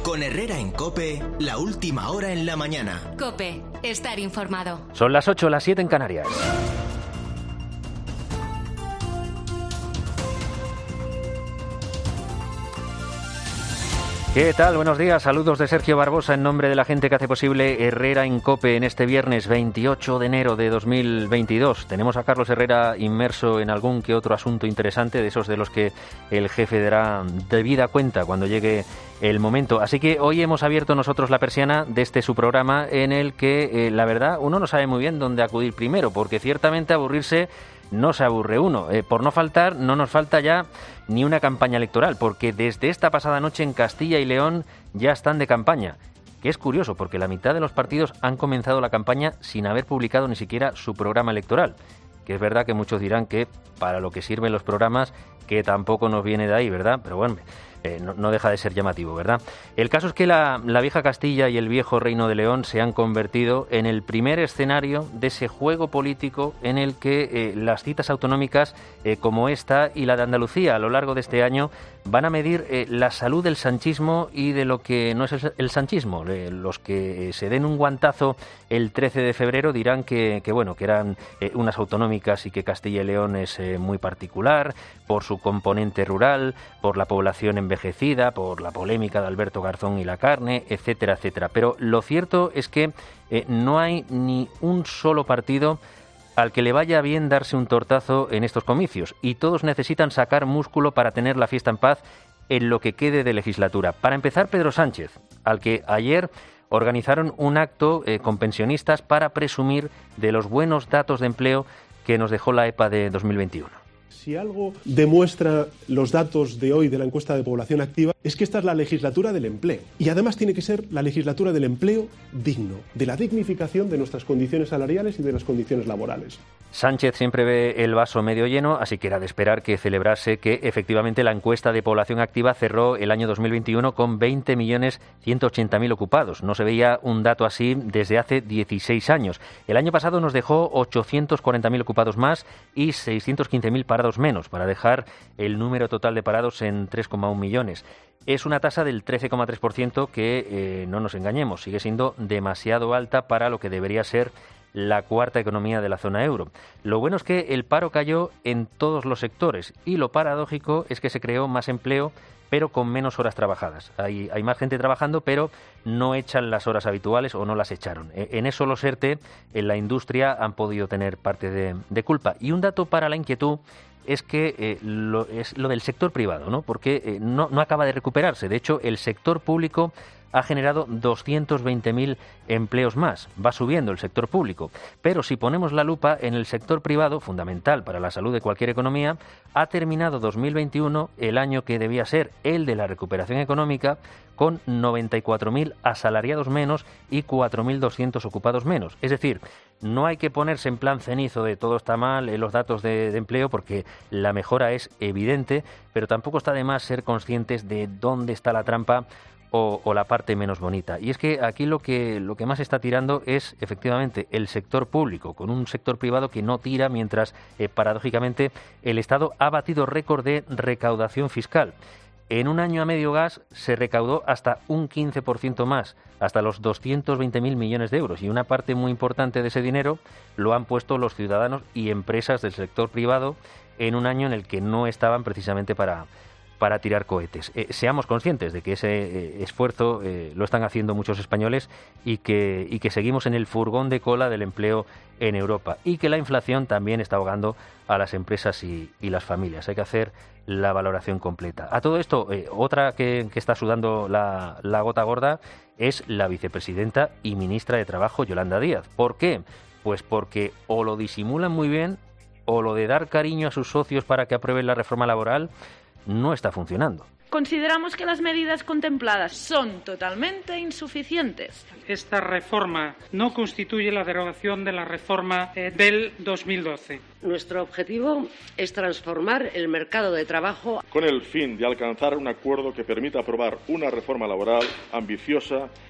Con Herrera en COPE, la última hora en la mañana. COPE, estar informado. Son las 8, las 7 en Canarias. ¿Qué tal? Buenos días, saludos de Sergio Barbosa en nombre de la gente que hace posible Herrera en COPE en este viernes 28 de enero de 2022. Tenemos a Carlos Herrera inmerso en algún que otro asunto interesante, de esos de los que el jefe dará debida cuenta cuando llegue el momento. Así que hoy hemos abierto nosotros la persiana de este su programa en el que, la verdad, uno no sabe muy bien dónde acudir primero, porque ciertamente aburrirse no se aburre uno. Por no faltar, no nos falta ya ni una campaña electoral, porque desde esta pasada noche en Castilla y León ya están de campaña. Que es curioso, porque la mitad de los partidos han comenzado la campaña sin haber publicado ni siquiera su programa electoral. Que es verdad que muchos dirán que para lo que sirven los programas, que tampoco nos viene de ahí, ¿verdad? Pero bueno, no deja de ser llamativo, ¿verdad? El caso es que la vieja Castilla y el viejo Reino de León se han convertido en el primer escenario de ese juego político en el que las citas autonómicas como esta y la de Andalucía a lo largo de este año van a medir la salud del sanchismo y de lo que no es el sanchismo. Los que se den un guantazo el 13 de febrero dirán que eran unas autonómicas y que Castilla y León es muy particular por su componente rural, por la población envejecida, por la polémica de Alberto Garzón y la carne, etcétera, etcétera. Pero lo cierto es que no hay ni un solo partido al que le vaya bien darse un tortazo en estos comicios, y todos necesitan sacar músculo para tener la fiesta en paz en lo que quede de legislatura. Para empezar, Pedro Sánchez, al que ayer organizaron un acto con pensionistas para presumir de los buenos datos de empleo que nos dejó la EPA de 2021. Si algo demuestra los datos de hoy de la encuesta de población activa es que esta es la legislatura del empleo. Y además tiene que ser la legislatura del empleo digno, de la dignificación de nuestras condiciones salariales y de las condiciones laborales. Sánchez siempre ve el vaso medio lleno, así que era de esperar que celebrase que efectivamente la encuesta de población activa cerró el año 2021 con 20.180.000 ocupados. No se veía un dato así desde hace 16 años. El año pasado nos dejó 840.000 ocupados más y 615.000 parados menos, para dejar el número total de parados en 3,1 millones. Es una tasa del 13,3% que, no nos engañemos, sigue siendo demasiado alta para lo que debería ser la cuarta economía de la zona euro. Lo bueno es que el paro cayó en todos los sectores y lo paradójico es que se creó más empleo, pero con menos horas trabajadas. Hay más gente trabajando, pero no echan las horas habituales o no las echaron. En eso los ERTE en la industria han podido tener parte de culpa. Y un dato para la inquietud es que es lo del sector privado, ¿no? Porque no acaba de recuperarse. De hecho, el sector público ha generado 220.000 empleos más. Va subiendo el sector público. Pero si ponemos la lupa en el sector privado, fundamental para la salud de cualquier economía, ha terminado 2021, el año que debía ser el de la recuperación económica, con 94.000 asalariados menos y 4.200 ocupados menos. Es decir, no hay que ponerse en plan cenizo de todo está mal en los datos de empleo, porque la mejora es evidente, pero tampoco está de más ser conscientes de dónde está la trampa o la parte menos bonita. Y es que aquí lo que más está tirando es efectivamente el sector público, con un sector privado que no tira, mientras paradójicamente el Estado ha batido récord de recaudación fiscal. En un año a medio gas se recaudó hasta un 15% más, hasta los 220.000 millones de euros, y una parte muy importante de ese dinero lo han puesto los ciudadanos y empresas del sector privado en un año en el que no estaban precisamente para tirar cohetes. Seamos conscientes de que ese esfuerzo lo están haciendo muchos españoles y que seguimos en el furgón de cola del empleo en Europa, y que la inflación también está ahogando a las empresas y las familias. Hay que hacer la valoración completa. A todo esto, otra que está sudando la gota gorda es la vicepresidenta y ministra de Trabajo, Yolanda Díaz. ¿Por qué? Pues porque o lo disimulan muy bien, o lo de dar cariño a sus socios para que aprueben la reforma laboral no está funcionando. Consideramos que las medidas contempladas son totalmente insuficientes. Esta reforma no constituye la derogación de la reforma del 2012. Nuestro objetivo es transformar el mercado de trabajo con el fin de alcanzar un acuerdo que permita aprobar una reforma laboral ambiciosa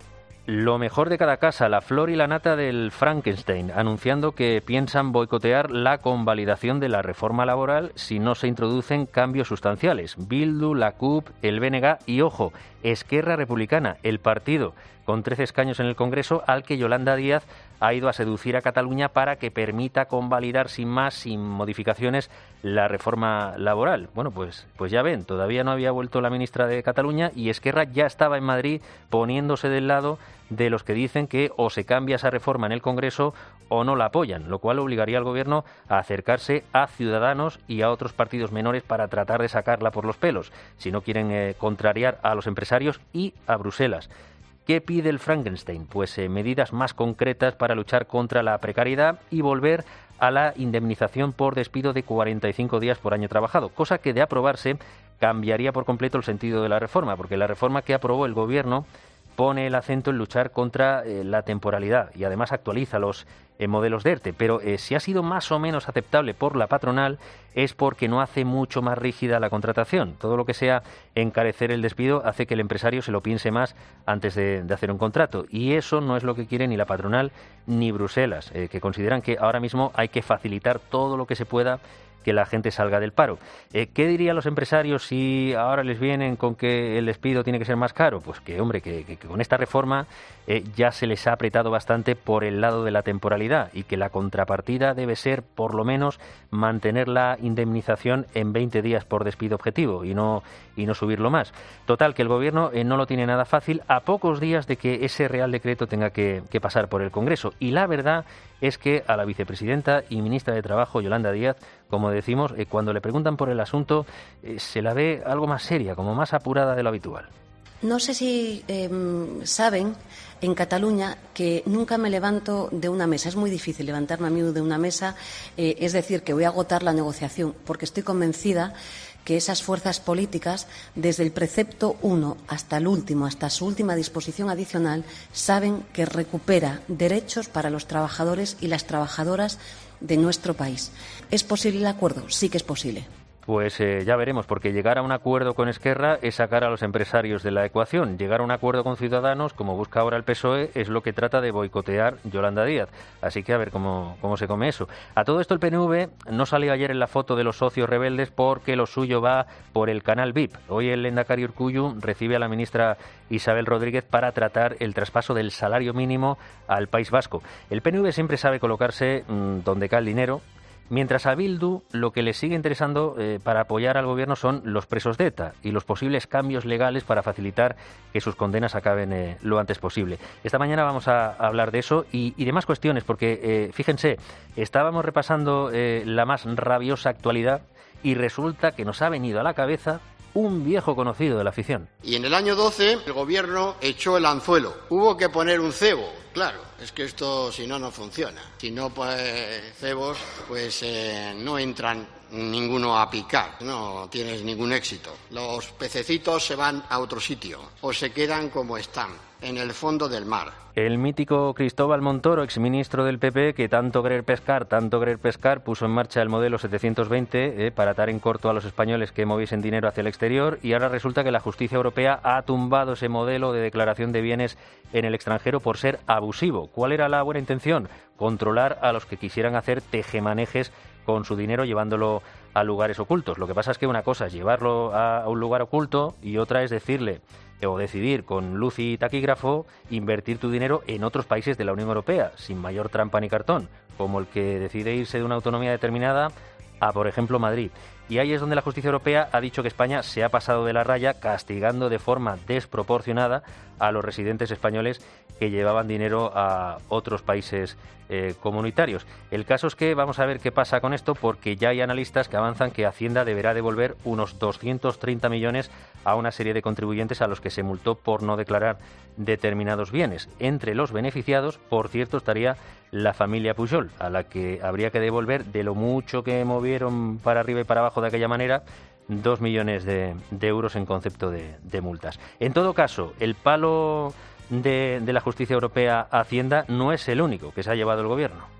Lo mejor de cada casa, la flor y la nata del Frankenstein, anunciando que piensan boicotear la convalidación de la reforma laboral si no se introducen cambios sustanciales. Bildu, la CUP, el BNG y, ojo, Esquerra Republicana, el partido con 13 escaños en el Congreso al que Yolanda Díaz ha ido a seducir a Cataluña para que permita convalidar sin más, sin modificaciones, la reforma laboral. Bueno, pues ya ven, todavía no había vuelto la ministra de Cataluña y Esquerra ya estaba en Madrid poniéndose del lado de los que dicen que o se cambia esa reforma en el Congreso o no la apoyan, lo cual obligaría al Gobierno a acercarse a Ciudadanos y a otros partidos menores para tratar de sacarla por los pelos, si no quieren contrariar a los empresarios y a Bruselas. ¿Qué pide el Frankenstein? Pues medidas más concretas para luchar contra la precariedad y volver a la indemnización por despido de 45 días por año trabajado, cosa que de aprobarse cambiaría por completo el sentido de la reforma, porque la reforma que aprobó el Gobierno pone el acento en luchar contra la temporalidad y además actualiza los modelos de ERTE, pero si ha sido más o menos aceptable por la patronal es porque no hace mucho más rígida la contratación. Todo lo que sea encarecer el despido hace que el empresario se lo piense más antes de hacer un contrato, y eso no es lo que quiere ni la patronal ni Bruselas, que consideran que ahora mismo hay que facilitar todo lo que se pueda que la gente salga del paro. ¿Qué dirían los empresarios si ahora les vienen con que el despido tiene que ser más caro? Pues que, hombre, que con esta reforma ya se les ha apretado bastante por el lado de la temporalidad y que la contrapartida debe ser, por lo menos, mantener la indemnización en 20 días por despido objetivo y no subirlo más. Total, que el Gobierno no lo tiene nada fácil a pocos días de que ese Real Decreto tenga que pasar por el Congreso. Y la verdad es que a la vicepresidenta y ministra de Trabajo, Yolanda Díaz, como decimos, cuando le preguntan por el asunto, se la ve algo más seria, como más apurada de lo habitual. No sé si saben en Cataluña que nunca me levanto de una mesa. Es muy difícil levantarme a mí de una mesa, es decir, que voy a agotar la negociación, porque estoy convencida que esas fuerzas políticas, desde el precepto 1 hasta el último, hasta su última disposición adicional, saben que recupera derechos para los trabajadores y las trabajadoras de nuestro país. ¿Es posible el acuerdo? Sí que es posible. Pues ya veremos, porque llegar a un acuerdo con Esquerra es sacar a los empresarios de la ecuación. Llegar a un acuerdo con Ciudadanos, como busca ahora el PSOE, es lo que trata de boicotear Yolanda Díaz. Así que a ver cómo se come eso. A todo esto el PNV no salió ayer en la foto de los socios rebeldes porque lo suyo va por el canal VIP. Hoy el lehendakari Urkullu recibe a la ministra Isabel Rodríguez para tratar el traspaso del salario mínimo al País Vasco. El PNV siempre sabe colocarse donde cae el dinero, mientras a Bildu lo que le sigue interesando para apoyar al Gobierno son los presos de ETA y los posibles cambios legales para facilitar que sus condenas acaben lo antes posible. Esta mañana vamos a hablar de eso y de más cuestiones, porque fíjense, estábamos repasando la más rabiosa actualidad y resulta que nos ha venido a la cabeza un viejo conocido de la afición. Y en el año 12 el Gobierno echó el anzuelo. Hubo que poner un cebo. Claro, es que esto si no funciona. Si no pues cebos, pues no entran ninguno a picar, no tienes ningún éxito. Los pececitos se van a otro sitio o se quedan como están, en el fondo del mar. El mítico Cristóbal Montoro, exministro del PP, que tanto querer pescar, puso en marcha el modelo 720 para atar en corto a los españoles que moviesen dinero hacia el exterior, y ahora resulta que la justicia europea ha tumbado ese modelo de declaración de bienes en el extranjero por ser abusivo. ¿Cuál era la buena intención? Controlar a los que quisieran hacer tejemanejes con su dinero llevándolo a lugares ocultos. Lo que pasa es que una cosa es llevarlo a un lugar oculto y otra es decirle o decidir con luz y taquígrafo invertir tu dinero en otros países de la Unión Europea, sin mayor trampa ni cartón, como el que decide irse de una autonomía determinada a, por ejemplo, Madrid. Y ahí es donde la justicia europea ha dicho que España se ha pasado de la raya castigando de forma desproporcionada a los residentes españoles que llevaban dinero a otros países comunitarios. El caso es que vamos a ver qué pasa con esto, porque ya hay analistas que avanzan que Hacienda deberá devolver unos 230 millones a una serie de contribuyentes a los que se multó por no declarar determinados bienes. Entre los beneficiados, por cierto, estaría la familia Pujol, a la que habría que devolver, de lo mucho que movieron para arriba y para abajo de aquella manera, 2 millones de euros en concepto de multas. En todo caso, el palo de la justicia europea a Hacienda no es el único que se ha llevado el Gobierno.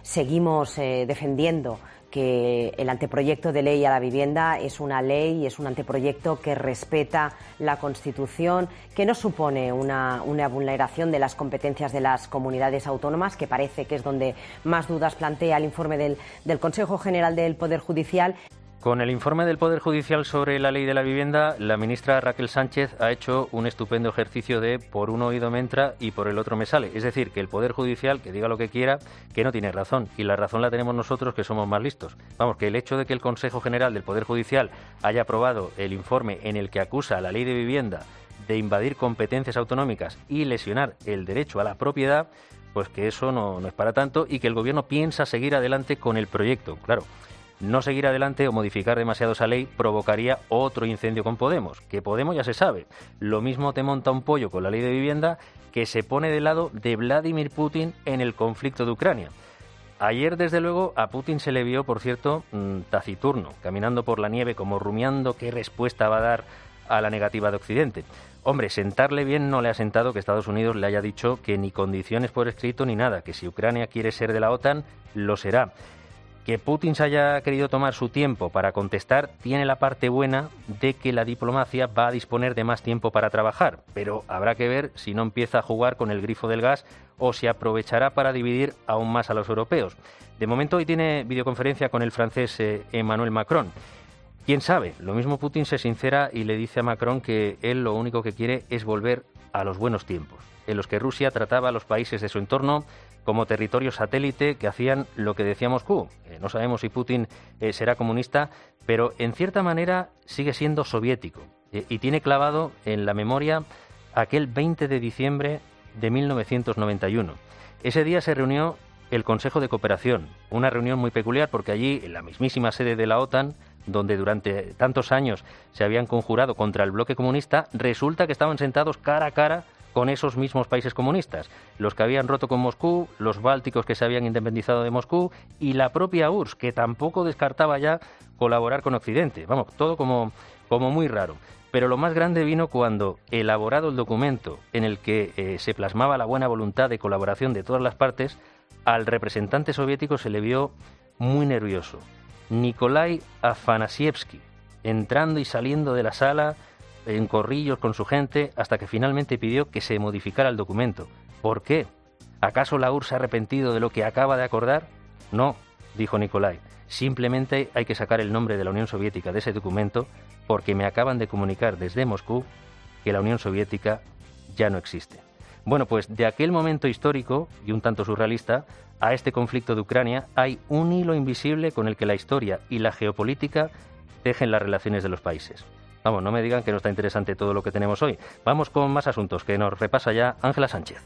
seguimos defendiendo que el anteproyecto de ley a la vivienda es una ley y es un anteproyecto que respeta la Constitución, que no supone una vulneración de las competencias de las comunidades autónomas, que parece que es donde más dudas plantea el informe del Consejo General del Poder Judicial. Con el informe del Poder Judicial sobre la ley de la vivienda, la ministra Raquel Sánchez ha hecho un estupendo ejercicio de por un oído me entra y por el otro me sale. Es decir, que el Poder Judicial, que diga lo que quiera, que no tiene razón. Y la razón la tenemos nosotros, que somos más listos. Vamos, que el hecho de que el Consejo General del Poder Judicial haya aprobado el informe en el que acusa a la ley de vivienda de invadir competencias autonómicas y lesionar el derecho a la propiedad, pues que eso no es para tanto y que el Gobierno piensa seguir adelante con el proyecto. Claro. No seguir adelante o modificar demasiado esa ley provocaría otro incendio con Podemos, que Podemos ya se sabe. Lo mismo te monta un pollo con la ley de vivienda, que se pone del lado de Vladimir Putin en el conflicto de Ucrania. Ayer, desde luego, a Putin se le vio, por cierto, taciturno, caminando por la nieve como rumiando qué respuesta va a dar a la negativa de Occidente. Hombre, sentarle bien no le ha sentado que Estados Unidos le haya dicho que ni condiciones por escrito ni nada, que si Ucrania quiere ser de la OTAN, lo será. Que Putin se haya querido tomar su tiempo para contestar tiene la parte buena de que la diplomacia va a disponer de más tiempo para trabajar, pero habrá que ver si no empieza a jugar con el grifo del gas o si aprovechará para dividir aún más a los europeos. De momento hoy tiene videoconferencia con el francés Emmanuel Macron. ¿Quién sabe? Lo mismo Putin se sincera y le dice a Macron que él lo único que quiere es volver a los buenos tiempos, en los que Rusia trataba a los países de su entorno como territorio satélite que hacían lo que decía Moscú. No sabemos si Putin será comunista, pero en cierta manera sigue siendo soviético y tiene clavado en la memoria aquel 20 de diciembre de 1991. Ese día se reunió el Consejo de Cooperación, una reunión muy peculiar porque allí, en la mismísima sede de la OTAN, donde durante tantos años se habían conjurado contra el bloque comunista, resulta que estaban sentados cara a cara con esos mismos países comunistas, los que habían roto con Moscú, los bálticos que se habían independizado de Moscú y la propia URSS, que tampoco descartaba ya colaborar con Occidente. Vamos, todo como muy raro. Pero lo más grande vino cuando, elaborado el documento en el que se plasmaba la buena voluntad de colaboración de todas las partes, al representante soviético se le vio muy nervioso. Nikolai Afanasievsky, entrando y saliendo de la sala en corrillos con su gente, hasta que finalmente pidió que se modificara el documento. ¿Por qué? ¿Acaso la URSS se ha arrepentido de lo que acaba de acordar? No, dijo Nikolai. Simplemente hay que sacar el nombre de la Unión Soviética de ese documento porque me acaban de comunicar desde Moscú que la Unión Soviética ya no existe. Bueno, pues de aquel momento histórico y un tanto surrealista a este conflicto de Ucrania hay un hilo invisible con el que la historia y la geopolítica tejen las relaciones de los países. Vamos, no me digan que no está interesante todo lo que tenemos hoy. Vamos con más asuntos que nos repasa ya Ángela Sánchez.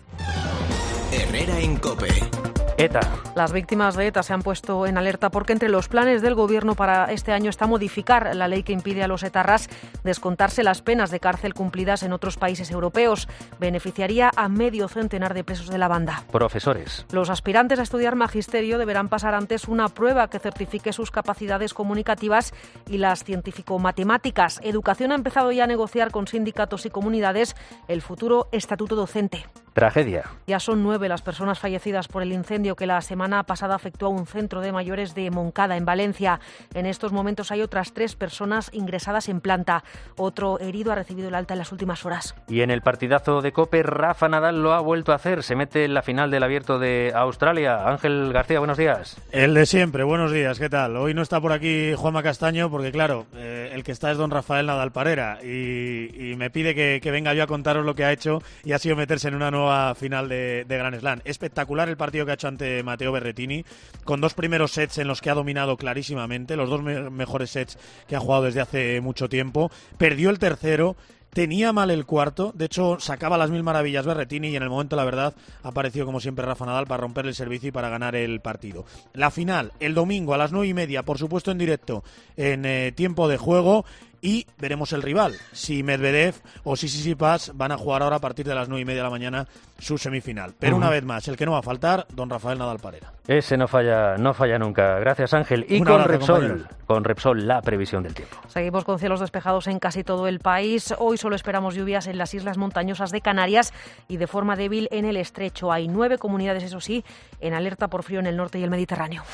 Herrera en COPE. ETA. Las víctimas de ETA se han puesto en alerta porque entre los planes del Gobierno para este año está modificar la ley que impide a los etarras descontarse las penas de cárcel cumplidas en otros países europeos. Beneficiaría a medio centenar de presos de la banda. Profesores. Los aspirantes a estudiar magisterio deberán pasar antes una prueba que certifique sus capacidades comunicativas y las científico-matemáticas. Educación ha empezado ya a negociar con sindicatos y comunidades el futuro estatuto docente. Tragedia. Ya son 9 las personas fallecidas por el incendio que la semana pasada afectó a un centro de mayores de Moncada, en Valencia. En estos momentos hay otras 3 personas ingresadas en planta. Otro herido ha recibido el alta en las últimas horas. Y en el partidazo de COPE, Rafa Nadal lo ha vuelto a hacer. Se mete en la final del Abierto de Australia. Ángel García, buenos días. El de siempre, buenos días, ¿qué tal? Hoy no está por aquí Juanma Castaño porque, claro, el que está es don Rafael Nadal Parera y me pide que venga yo a contaros lo que ha hecho y ha sido meterse en una nueva final de Grand Slam. Espectacular el partido que ha hecho ante Matteo Berrettini, con 2 primeros sets en los que ha dominado clarísimamente, los 2 mejores sets que ha jugado desde hace mucho tiempo. Perdió el tercero, tenía mal el cuarto, de hecho sacaba las 1000 maravillas Berrettini y en el momento, la verdad, ha aparecido como siempre Rafa Nadal para romperle el servicio y para ganar el partido. La final, el domingo a las 9:30, por supuesto en directo, en tiempo de juego. y veremos el rival, si Medvedev o si Tsitsipas van a jugar ahora a partir de las 9:30 de la mañana su semifinal. Pero una vez más, el que no va a faltar, don Rafael Nadal Parera. Ese no falla nunca. Gracias, Ángel. Y con Repsol, la previsión del tiempo. Seguimos con cielos despejados en casi todo el país. Hoy solo esperamos lluvias en las islas montañosas de Canarias y de forma débil en el estrecho. Hay 9 comunidades, eso sí, en alerta por frío en el norte y el Mediterráneo.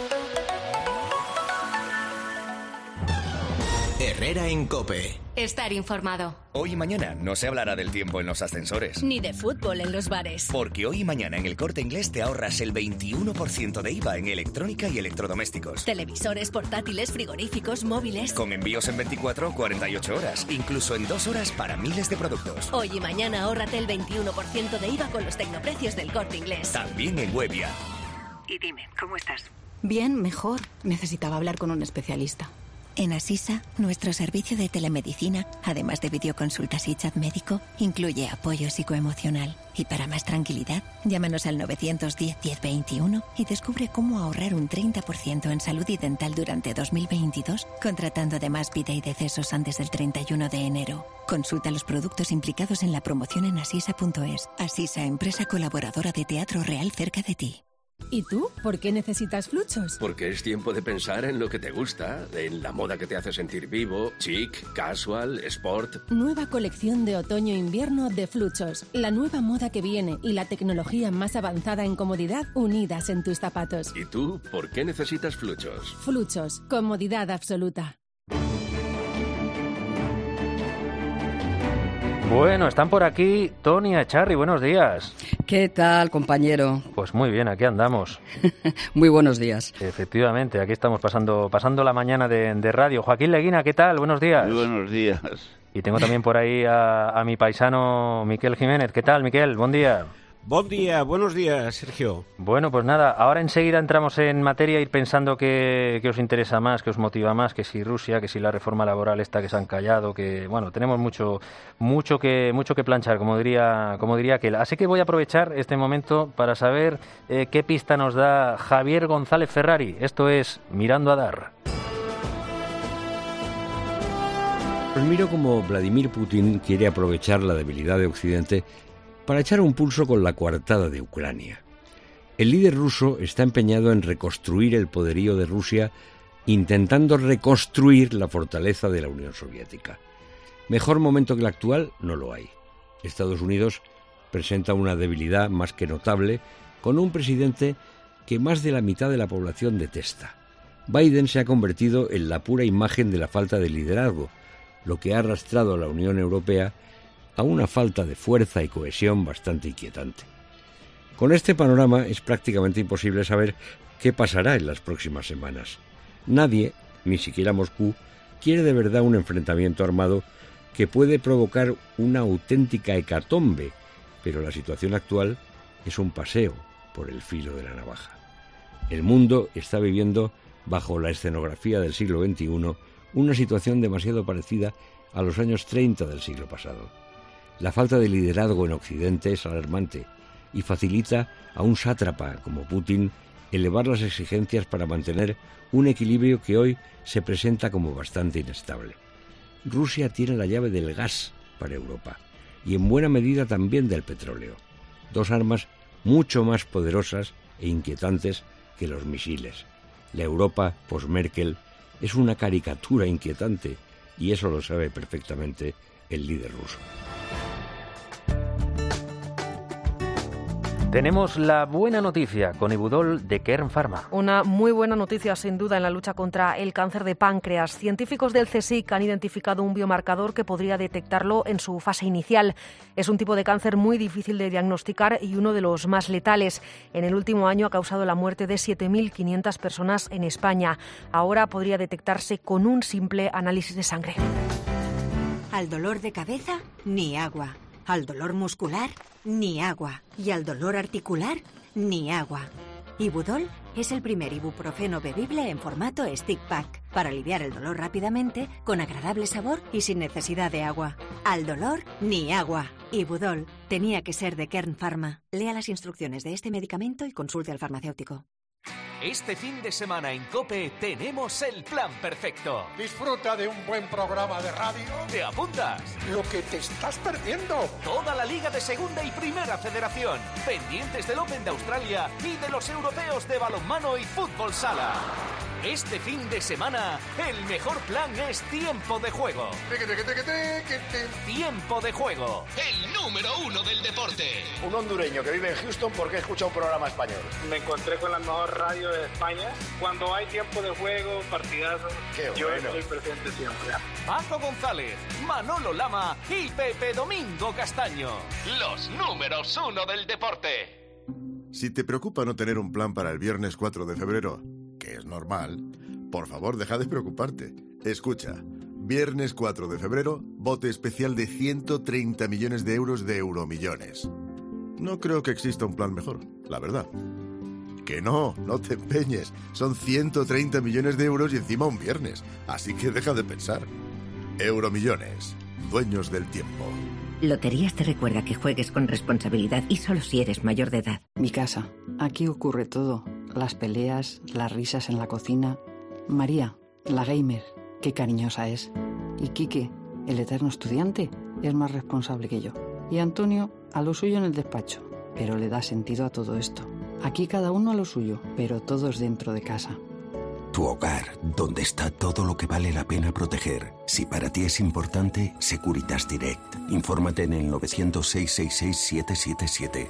Herrera en COPE. Estar informado. Hoy y mañana no se hablará del tiempo en los ascensores. Ni de fútbol en los bares. Porque hoy y mañana en El Corte Inglés te ahorras el 21% de IVA en electrónica y electrodomésticos. Televisores, portátiles, frigoríficos, móviles. Con envíos en 24 o 48 horas. Incluso en 2 horas para miles de productos. Hoy y mañana ahórrate el 21% de IVA con los tecnoprecios del Corte Inglés. También en web y app. Y dime, ¿cómo estás? Bien, mejor. Necesitaba hablar con un especialista. En Asisa, nuestro servicio de telemedicina, además de videoconsultas y chat médico, incluye apoyo psicoemocional. Y para más tranquilidad, llámanos al 910-1021 y descubre cómo ahorrar un 30% en salud y dental durante 2022, contratando además vida y decesos antes del 31 de enero. Consulta los productos implicados en la promoción en asisa.es. Asisa, empresa colaboradora de Teatro Real cerca de ti. ¿Y tú? ¿Por qué necesitas Fluchos? Porque es tiempo de pensar en lo que te gusta, en la moda que te hace sentir vivo, chic, casual, sport. Nueva colección de otoño-invierno de Fluchos. La nueva moda que viene y la tecnología más avanzada en comodidad unidas en tus zapatos. ¿Y tú? ¿Por qué necesitas Fluchos? Fluchos. Comodidad absoluta. Bueno, están por aquí Tony Echarri, buenos días. ¿Qué tal, compañero? Pues muy bien, aquí andamos. Muy buenos días. Efectivamente, aquí estamos pasando la mañana de radio. Joaquín Leguina, ¿qué tal? Buenos días. Muy buenos días. Y tengo también por ahí a mi paisano Miquel Jiménez. ¿Qué tal, Miquel? Buen día. Buen día, buenos días, Sergio. Bueno, pues nada, ahora enseguida entramos en materia, ir pensando qué os interesa más, qué os motiva más, que si Rusia, que si la reforma laboral esta que se han callado, que bueno, tenemos mucho que planchar, como diría aquel. Así que voy a aprovechar este momento para saber qué pista nos da Javier González Ferrari. Esto es Mirando a Dar. Pues miro como Vladimir Putin quiere aprovechar la debilidad de Occidente para echar un pulso con la coartada de Ucrania. El líder ruso está empeñado en reconstruir el poderío de Rusia, intentando reconstruir la fortaleza de la Unión Soviética. Mejor momento que el actual no lo hay. Estados Unidos presenta una debilidad más que notable, con un presidente que más de la mitad de la población detesta. Biden se ha convertido en la pura imagen de la falta de liderazgo, lo que ha arrastrado a la Unión Europea a una falta de fuerza y cohesión bastante inquietante. Con este panorama es prácticamente imposible saber qué pasará en las próximas semanas. Nadie, ni siquiera Moscú, quiere de verdad un enfrentamiento armado que puede provocar una auténtica hecatombe, pero la situación actual es un paseo por el filo de la navaja. El mundo está viviendo, bajo la escenografía del siglo XXI, una situación demasiado parecida a los años 30 del siglo pasado. La falta de liderazgo en Occidente es alarmante y facilita a un sátrapa como Putin elevar las exigencias para mantener un equilibrio que hoy se presenta como bastante inestable. Rusia tiene la llave del gas para Europa y en buena medida también del petróleo, dos armas mucho más poderosas e inquietantes que los misiles. La Europa post-Merkel es una caricatura inquietante y eso lo sabe perfectamente el líder ruso. Tenemos la buena noticia con Ibudol de Kern Pharma. Una muy buena noticia, sin duda, en la lucha contra el cáncer de páncreas. Científicos del CSIC han identificado un biomarcador que podría detectarlo en su fase inicial. Es un tipo de cáncer muy difícil de diagnosticar y uno de los más letales. En el último año ha causado la muerte de 7.500 personas en España. Ahora podría detectarse con un simple análisis de sangre. Al dolor de cabeza, ni agua. Al dolor muscular, ni agua. Y al dolor articular, ni agua. Ibudol es el primer ibuprofeno bebible en formato stick pack para aliviar el dolor rápidamente, con agradable sabor y sin necesidad de agua. Al dolor, ni agua. Ibudol tenía que ser de Kern Pharma. Lea las instrucciones de este medicamento y consulte al farmacéutico. Este fin de semana en COPE tenemos el plan perfecto. Disfruta de un buen programa de radio. ¿Te apuntas? Lo que te estás perdiendo. Toda la Liga de Segunda y Primera Federación. Pendientes del Open de Australia y de los europeos de balonmano y fútbol sala. Este fin de semana, el mejor plan es Tiempo de Juego. Tiempo de Juego. El número 1 del deporte. Un hondureño que vive en Houston porque escucha un programa español. Me encontré con la mejor radio de España. Cuando hay tiempo de juego, partidazos, yo estoy presente siempre. Paco González, Manolo Lama y Pepe Domingo Castaño. Los números 1 del deporte. Si te preocupa no tener un plan para el viernes 4 de febrero, que es normal, por favor deja de preocuparte. Escucha, viernes 4 de febrero, bote especial de 130 millones de euros de Euromillones. No creo que exista un plan mejor, la verdad. Que no te empeñes. Son 130 millones de euros y encima un viernes. Así que deja de pensar. Euromillones, dueños del tiempo. Loterías te recuerda que juegues con responsabilidad y solo si eres mayor de edad. Mi casa. Aquí ocurre todo. Las peleas, las risas en la cocina. María, la gamer, qué cariñosa es. Y Quique, el eterno estudiante, es más responsable que yo. Y Antonio, a lo suyo en el despacho. Pero le da sentido a todo esto. Aquí cada uno a lo suyo, pero todos dentro de casa. Tu hogar, donde está todo lo que vale la pena proteger. Si para ti es importante, Securitas Direct. Infórmate en el 900-666-777.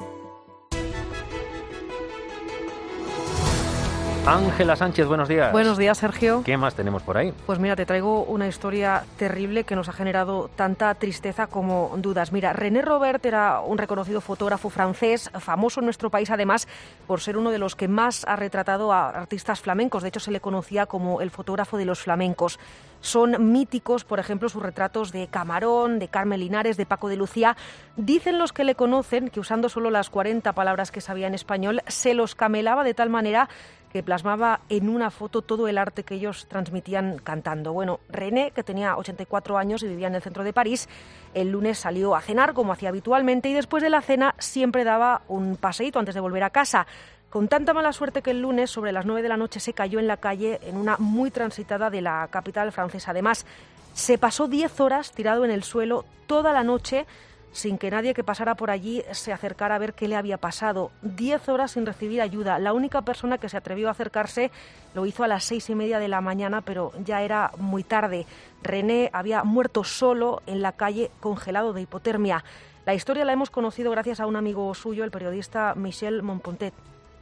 Ángela Sánchez, buenos días. Buenos días, Sergio. ¿Qué más tenemos por ahí? Pues mira, te traigo una historia terrible que nos ha generado tanta tristeza como dudas. Mira, René Robert era un reconocido fotógrafo francés, famoso en nuestro país además por ser uno de los que más ha retratado a artistas flamencos. De hecho, se le conocía como el fotógrafo de los flamencos. Son míticos, por ejemplo, sus retratos de Camarón, de Carmen Linares, de Paco de Lucía. Dicen los que le conocen que usando solo las 40 palabras que sabía en español, se los camelaba de tal manera que plasmaba en una foto todo el arte que ellos transmitían cantando. Bueno, René, que tenía 84 años y vivía en el centro de París, el lunes salió a cenar como hacía habitualmente y después de la cena siempre daba un paseíto antes de volver a casa. Con tanta mala suerte que el lunes, sobre las 9 de la noche, se cayó en la calle en una muy transitada de la capital francesa. Además, se pasó 10 horas tirado en el suelo toda la noche sin que nadie que pasara por allí se acercara a ver qué le había pasado. 10 horas sin recibir ayuda. La única persona que se atrevió a acercarse lo hizo a las 6:30 de la mañana, pero ya era muy tarde. René había muerto solo en la calle, congelado de hipotermia. La historia la hemos conocido gracias a un amigo suyo, el periodista Michel Monpontet.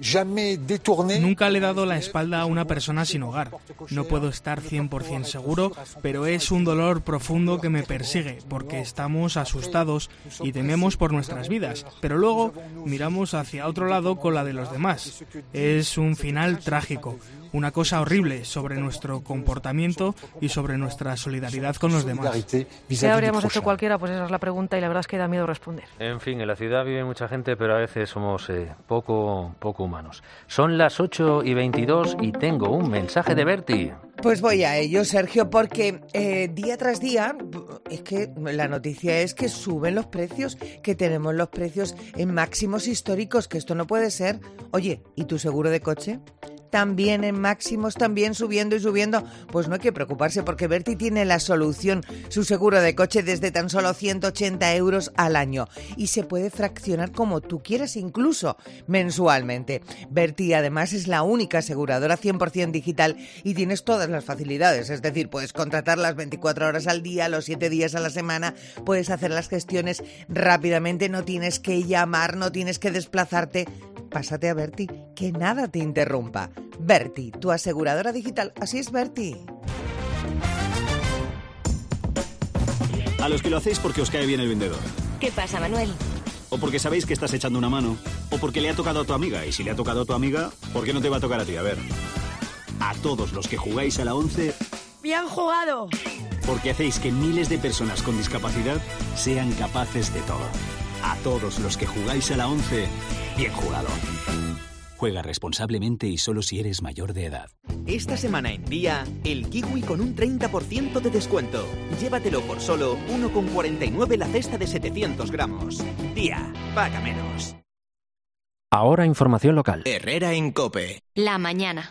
Nunca le he dado la espalda a una persona sin hogar. No puedo estar 100% seguro, pero es un dolor profundo que me persigue, porque estamos asustados y tememos por nuestras vidas, pero luego miramos hacia otro lado con la de los demás. Es un final trágico, una cosa horrible sobre nuestro comportamiento y sobre nuestra solidaridad con los demás. ¿Qué habríamos hecho cualquiera? Pues esa es la pregunta y la verdad es que da miedo responder. En fin, en la ciudad vive mucha gente, pero a veces somos poco humanos. Son las 8:22 y tengo un mensaje de Berti. Pues voy a ello, Sergio, porque día tras día es que la noticia es que suben los precios, que tenemos los precios en máximos históricos, que esto no puede ser. Oye, ¿y tu seguro de coche? También en máximos, también subiendo y subiendo. Pues no hay que preocuparse porque Berti tiene la solución. Su seguro de coche desde tan solo 180 euros al año. Y se puede fraccionar como tú quieras, incluso mensualmente. Berti además es la única aseguradora 100% digital y tienes todas las facilidades. Es decir, puedes contratar las 24 horas al día, los 7 días a la semana. Puedes hacer las gestiones rápidamente, no tienes que llamar, no tienes que desplazarte. Pásate a Berti, que nada te interrumpa. Berti, tu aseguradora digital. Así es, Berti. A los que lo hacéis porque os cae bien el vendedor. ¿Qué pasa, Manuel? O porque sabéis que estás echando una mano. O porque le ha tocado a tu amiga. Y si le ha tocado a tu amiga, ¿por qué no te va a tocar a ti? A ver. A todos los que jugáis a la 11... ¡Bien jugado! Porque hacéis que miles de personas con discapacidad sean capaces de todo. A todos los que jugáis a la 11... Bien jugado. Juega responsablemente y solo si eres mayor de edad. Esta semana en Día, el kiwi con un 30% de descuento. Llévatelo por solo 1,49 la cesta de 700 gramos. Día, paga menos. Ahora información local. Herrera en COPE. La mañana.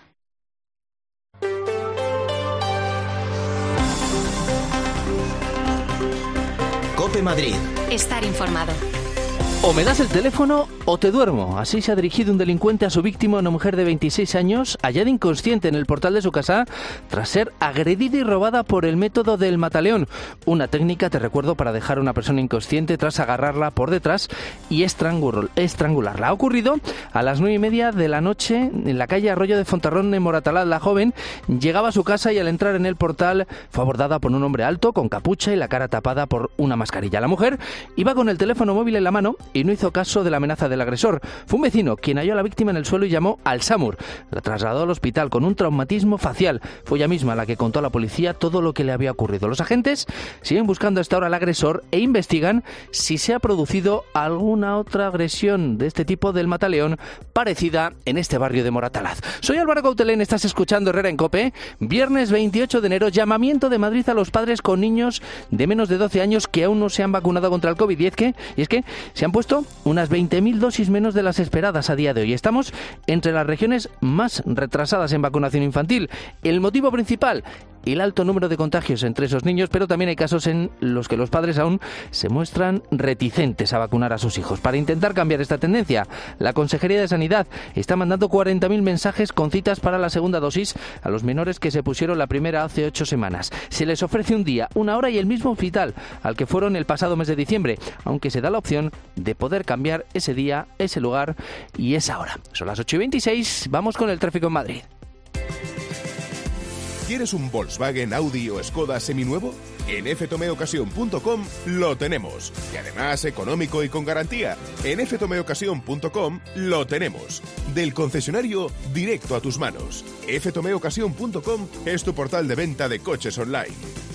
COPE Madrid. Estar informado. O me das el teléfono o te duermo. Así se ha dirigido un delincuente a su víctima, una mujer de 26 años, hallada inconsciente en el portal de su casa tras ser agredida y robada por el método del mataleón. Una técnica, te recuerdo, para dejar a una persona inconsciente tras agarrarla por detrás y estrangularla. Ha ocurrido a las 9:30 de la noche en la calle Arroyo de Fontarrón, en Moratalaz. La joven llegaba a su casa y al entrar en el portal fue abordada por un hombre alto con capucha y la cara tapada por una mascarilla. La mujer iba con el teléfono móvil en la mano y no hizo caso de la amenaza del agresor. Fue un vecino quien halló a la víctima en el suelo y llamó al SAMUR. La trasladó al hospital con un traumatismo facial. Fue ella misma la que contó a la policía todo lo que le había ocurrido. Los agentes siguen buscando hasta ahora al agresor e investigan si se ha producido alguna otra agresión de este tipo del mataleón parecida en este barrio de Moratalaz. Soy Álvaro Cautelén, estás escuchando Herrera en COPE. Viernes 28 de enero, llamamiento de Madrid a los padres con niños de menos de 12 años que aún no se han vacunado contra el COVID. Y es que se han puesto unas 20.000 dosis menos de las esperadas a día de hoy. Estamos entre las regiones más retrasadas en vacunación infantil. El motivo principal, el alto número de contagios entre esos niños, pero también hay casos en los que los padres aún se muestran reticentes a vacunar a sus hijos. Para intentar cambiar esta tendencia, la Consejería de Sanidad está mandando 40.000 mensajes con citas para la segunda dosis a los menores que se pusieron la primera hace 8 semanas. Se les ofrece un día, una hora y el mismo hospital al que fueron el pasado mes de diciembre, aunque se da la opción de poder cambiar ese día, ese lugar y esa hora. Son las 8:26, vamos con el tráfico en Madrid. ¿Quieres un Volkswagen, Audi o Skoda seminuevo? En ftomeocasión.com lo tenemos. Y además económico y con garantía. En ftomeocasión.com lo tenemos. Del concesionario directo a tus manos. ftomeocasión.com es tu portal de venta de coches online.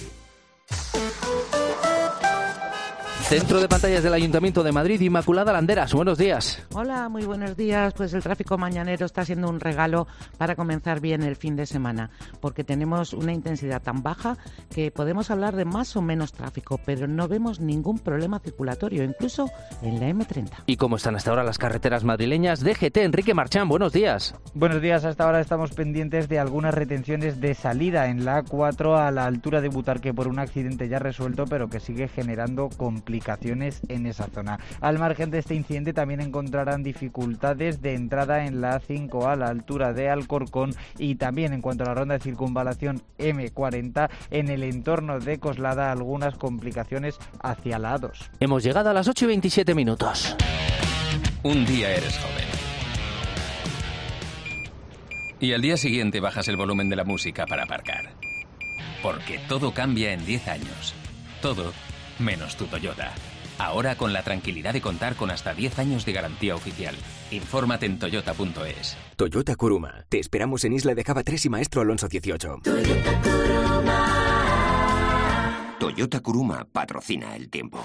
Centro de pantallas del Ayuntamiento de Madrid, Inmaculada Landeras, buenos días. Hola, muy buenos días. Pues el tráfico mañanero está siendo un regalo para comenzar bien el fin de semana, porque tenemos una intensidad tan baja que podemos hablar de más o menos tráfico, pero no vemos ningún problema circulatorio, incluso en la M30. ¿Y cómo están hasta ahora las carreteras madrileñas? DGT, Enrique Marchán, buenos días. Buenos días, hasta ahora estamos pendientes de algunas retenciones de salida en la A4 a la altura de Butarque por un accidente ya resuelto, pero que sigue generando complicaciones en esa zona. Al margen de este incidente también encontrarán dificultades de entrada en la A5 a la altura de Alcorcón y también en cuanto a la ronda de circunvalación M40 en el entorno de Coslada algunas complicaciones hacia la A2. Hemos llegado a las 8:27 minutos. Un día eres joven. Y al día siguiente bajas el volumen de la música para aparcar. Porque todo cambia en 10 años. Todo menos tu Toyota. Ahora con la tranquilidad de contar con hasta 10 años de garantía oficial. Infórmate en toyota.es. Toyota Kuruma. Te esperamos en Isla de Java 3 y Maestro Alonso 18. Toyota Kuruma. Toyota Kuruma patrocina el tiempo.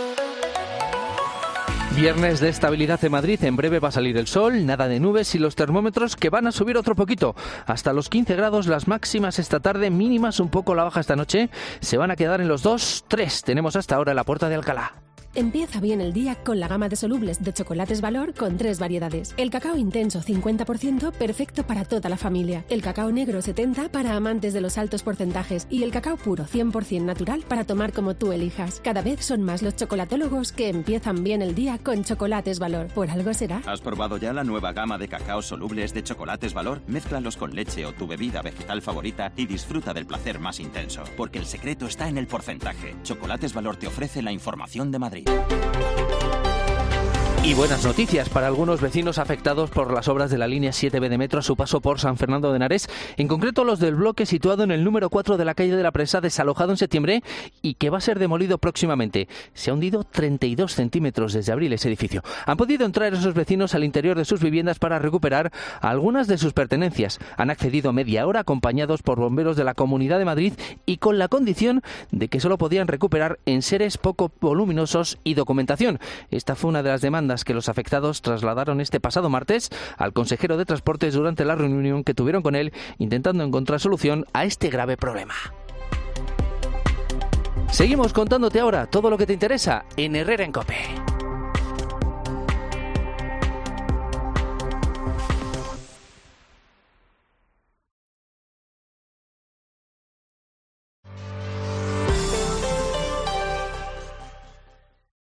Viernes de estabilidad en Madrid, en breve va a salir el sol, nada de nubes y los termómetros que van a subir otro poquito, hasta los 15 grados las máximas esta tarde, mínimas un poco la baja esta noche, se van a quedar en los 2, 3, tenemos hasta ahora la Puerta de Alcalá. Empieza bien el día con la gama de solubles de Chocolates Valor con 3 variedades. El cacao intenso 50%, perfecto para toda la familia. El cacao negro 70% para amantes de los altos porcentajes. Y el cacao puro 100% natural para tomar como tú elijas. Cada vez son más los chocolatólogos que empiezan bien el día con Chocolates Valor. Por algo será. ¿Has probado ya la nueva gama de cacaos solubles de Chocolates Valor? Mézclalos con leche o tu bebida vegetal favorita y disfruta del placer más intenso. Porque el secreto está en el porcentaje. Chocolates Valor te ofrece la información de Madrid. Y buenas noticias para algunos vecinos afectados por las obras de la línea 7B de metro a su paso por San Fernando de Henares, en concreto los del bloque situado en el número 4 de la calle de la Presa, desalojado en septiembre y que va a ser demolido próximamente. Se ha hundido 32 centímetros desde abril ese edificio. Han podido entrar esos vecinos al interior de sus viviendas para recuperar algunas de sus pertenencias. Han accedido media hora acompañados por bomberos de la Comunidad de Madrid y con la condición de que solo podían recuperar enseres poco voluminosos y documentación. Esta fue una de las demandas que los afectados trasladaron este pasado martes al consejero de Transportes durante la reunión que tuvieron con él, intentando encontrar solución a este grave problema. Seguimos contándote ahora todo lo que te interesa en Herrera en COPE.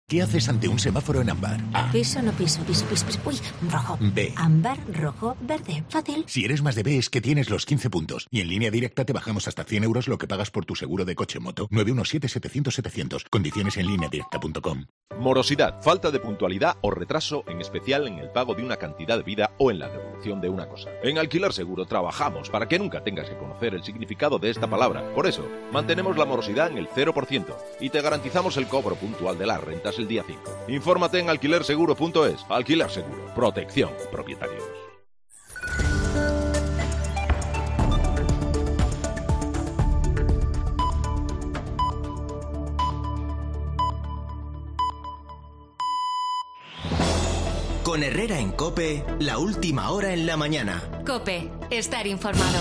¿Qué haces ante un semáforo en ámbar? A. Piso, no piso, piso, piso, piso. Uy, rojo. B. Ámbar, rojo, verde. Fácil. Si eres más de B es que tienes los 15 puntos. Y en Línea Directa te bajamos hasta 100 euros lo que pagas por tu seguro de coche-moto. 917-700-700. Condiciones en lineadirecta.com. Morosidad, falta de puntualidad o retraso, en especial en el pago de una cantidad de vida o en la devolución de una cosa. En Alquiler Seguro trabajamos para que nunca tengas que conocer el significado de esta palabra. Por eso, mantenemos la morosidad en el 0% y te garantizamos el cobro puntual de las rentas el día 5. Infórmate en alquilerseguro.es. Alquiler Seguro. Protección de propietarios. Con Herrera en COPE, la última hora en la mañana. COPE, estar informado.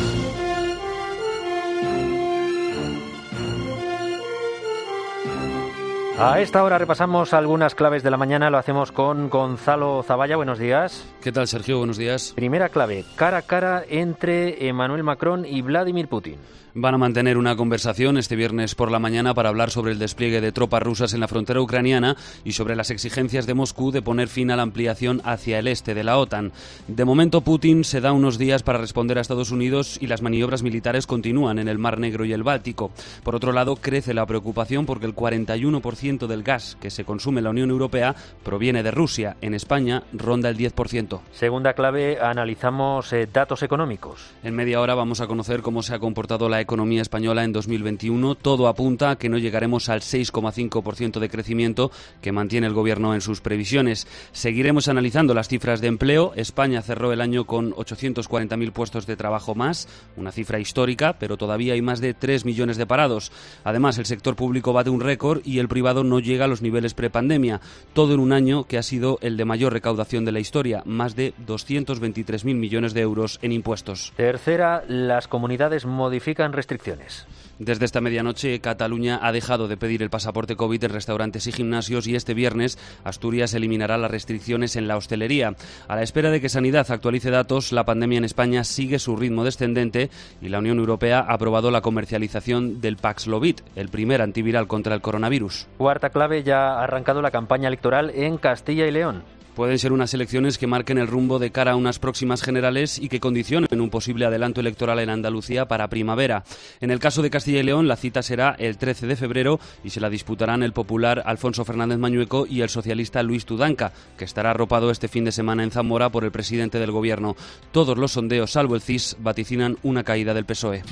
A esta hora repasamos algunas claves de la mañana, lo hacemos con Gonzalo Zavalla. Buenos días. ¿Qué tal, Sergio? Buenos días. Primera clave, cara a cara entre Emmanuel Macron y Vladimir Putin. Van a mantener una conversación este viernes por la mañana para hablar sobre el despliegue de tropas rusas en la frontera ucraniana y sobre las exigencias de Moscú de poner fin a la ampliación hacia el este de la OTAN. De momento, Putin se da unos días para responder a Estados Unidos y las maniobras militares continúan en el Mar Negro y el Báltico. Por otro lado, crece la preocupación porque el 41% del gas que se consume en la Unión Europea proviene de Rusia. En España ronda el 10%. Segunda clave, analizamos datos económicos. En media hora vamos a conocer cómo se ha comportado la economía española en 2021. Todo apunta a que no llegaremos al 6,5% de crecimiento que mantiene el Gobierno en sus previsiones. Seguiremos analizando las cifras de empleo. España cerró el año con 840.000 puestos de trabajo más, una cifra histórica, pero todavía hay más de 3 millones de parados. Además, el sector público bate un récord y el privado no llega a los niveles prepandemia. Todo en un año que ha sido el de mayor recaudación de la historia, más de 223.000 millones de euros en impuestos. Tercera, las comunidades modifican restricciones. Desde esta medianoche, Cataluña ha dejado de pedir el pasaporte COVID en restaurantes y gimnasios y este viernes Asturias eliminará las restricciones en la hostelería. A la espera de que Sanidad actualice datos, la pandemia en España sigue su ritmo descendente y la Unión Europea ha aprobado la comercialización del Paxlovid, el primer antiviral contra el coronavirus. Cuarta clave, ya ha arrancado la campaña electoral en Castilla y León. Pueden ser unas elecciones que marquen el rumbo de cara a unas próximas generales y que condicionen un posible adelanto electoral en Andalucía para primavera. En el caso de Castilla y León, la cita será el 13 de febrero y se la disputarán el popular Alfonso Fernández Mañueco y el socialista Luis Tudanca, que estará arropado este fin de semana en Zamora por el presidente del Gobierno. Todos los sondeos, salvo el CIS, vaticinan una caída del PSOE.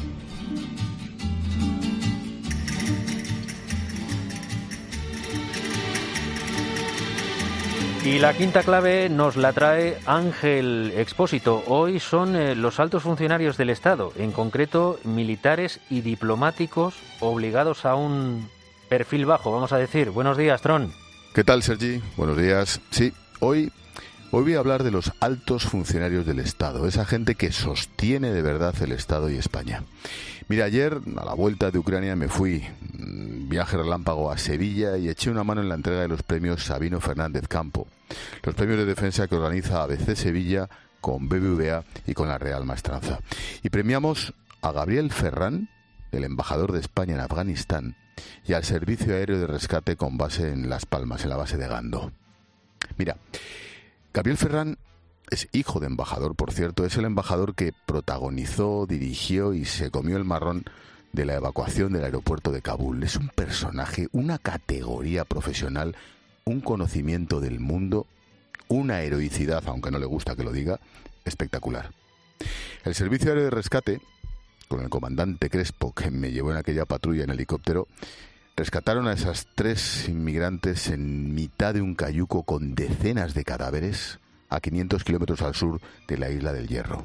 Y la quinta clave nos la trae Ángel Expósito. Hoy son los altos funcionarios del Estado, en concreto militares y diplomáticos, obligados a un perfil bajo, vamos a decir. Buenos días, Tron. ¿Qué tal, Sergi? Buenos días. Sí, hoy voy a hablar de los altos funcionarios del Estado, esa gente que sostiene de verdad el Estado y España. Mira, ayer, a la vuelta de Ucrania, me fui, viaje relámpago a Sevilla y eché una mano en la entrega de los premios Sabino Fernández Campo, los premios de defensa que organiza ABC Sevilla con BBVA y con la Real Maestranza. Y premiamos a Gabriel Ferrán, el embajador de España en Afganistán, y al Servicio Aéreo de Rescate con base en Las Palmas, en la base de Gando. Mira, Gabriel Ferrán es hijo de embajador, por cierto, es el embajador que protagonizó, dirigió y se comió el marrón de la evacuación del aeropuerto de Kabul. Es un personaje, una categoría profesional, un conocimiento del mundo, una heroicidad, aunque no le gusta que lo diga, espectacular. El Servicio Aéreo de Rescate, con el comandante Crespo, que me llevó en aquella patrulla en helicóptero, rescataron a esas 3 inmigrantes en mitad de un cayuco con decenas de cadáveres a 500 kilómetros al sur de la isla del Hierro.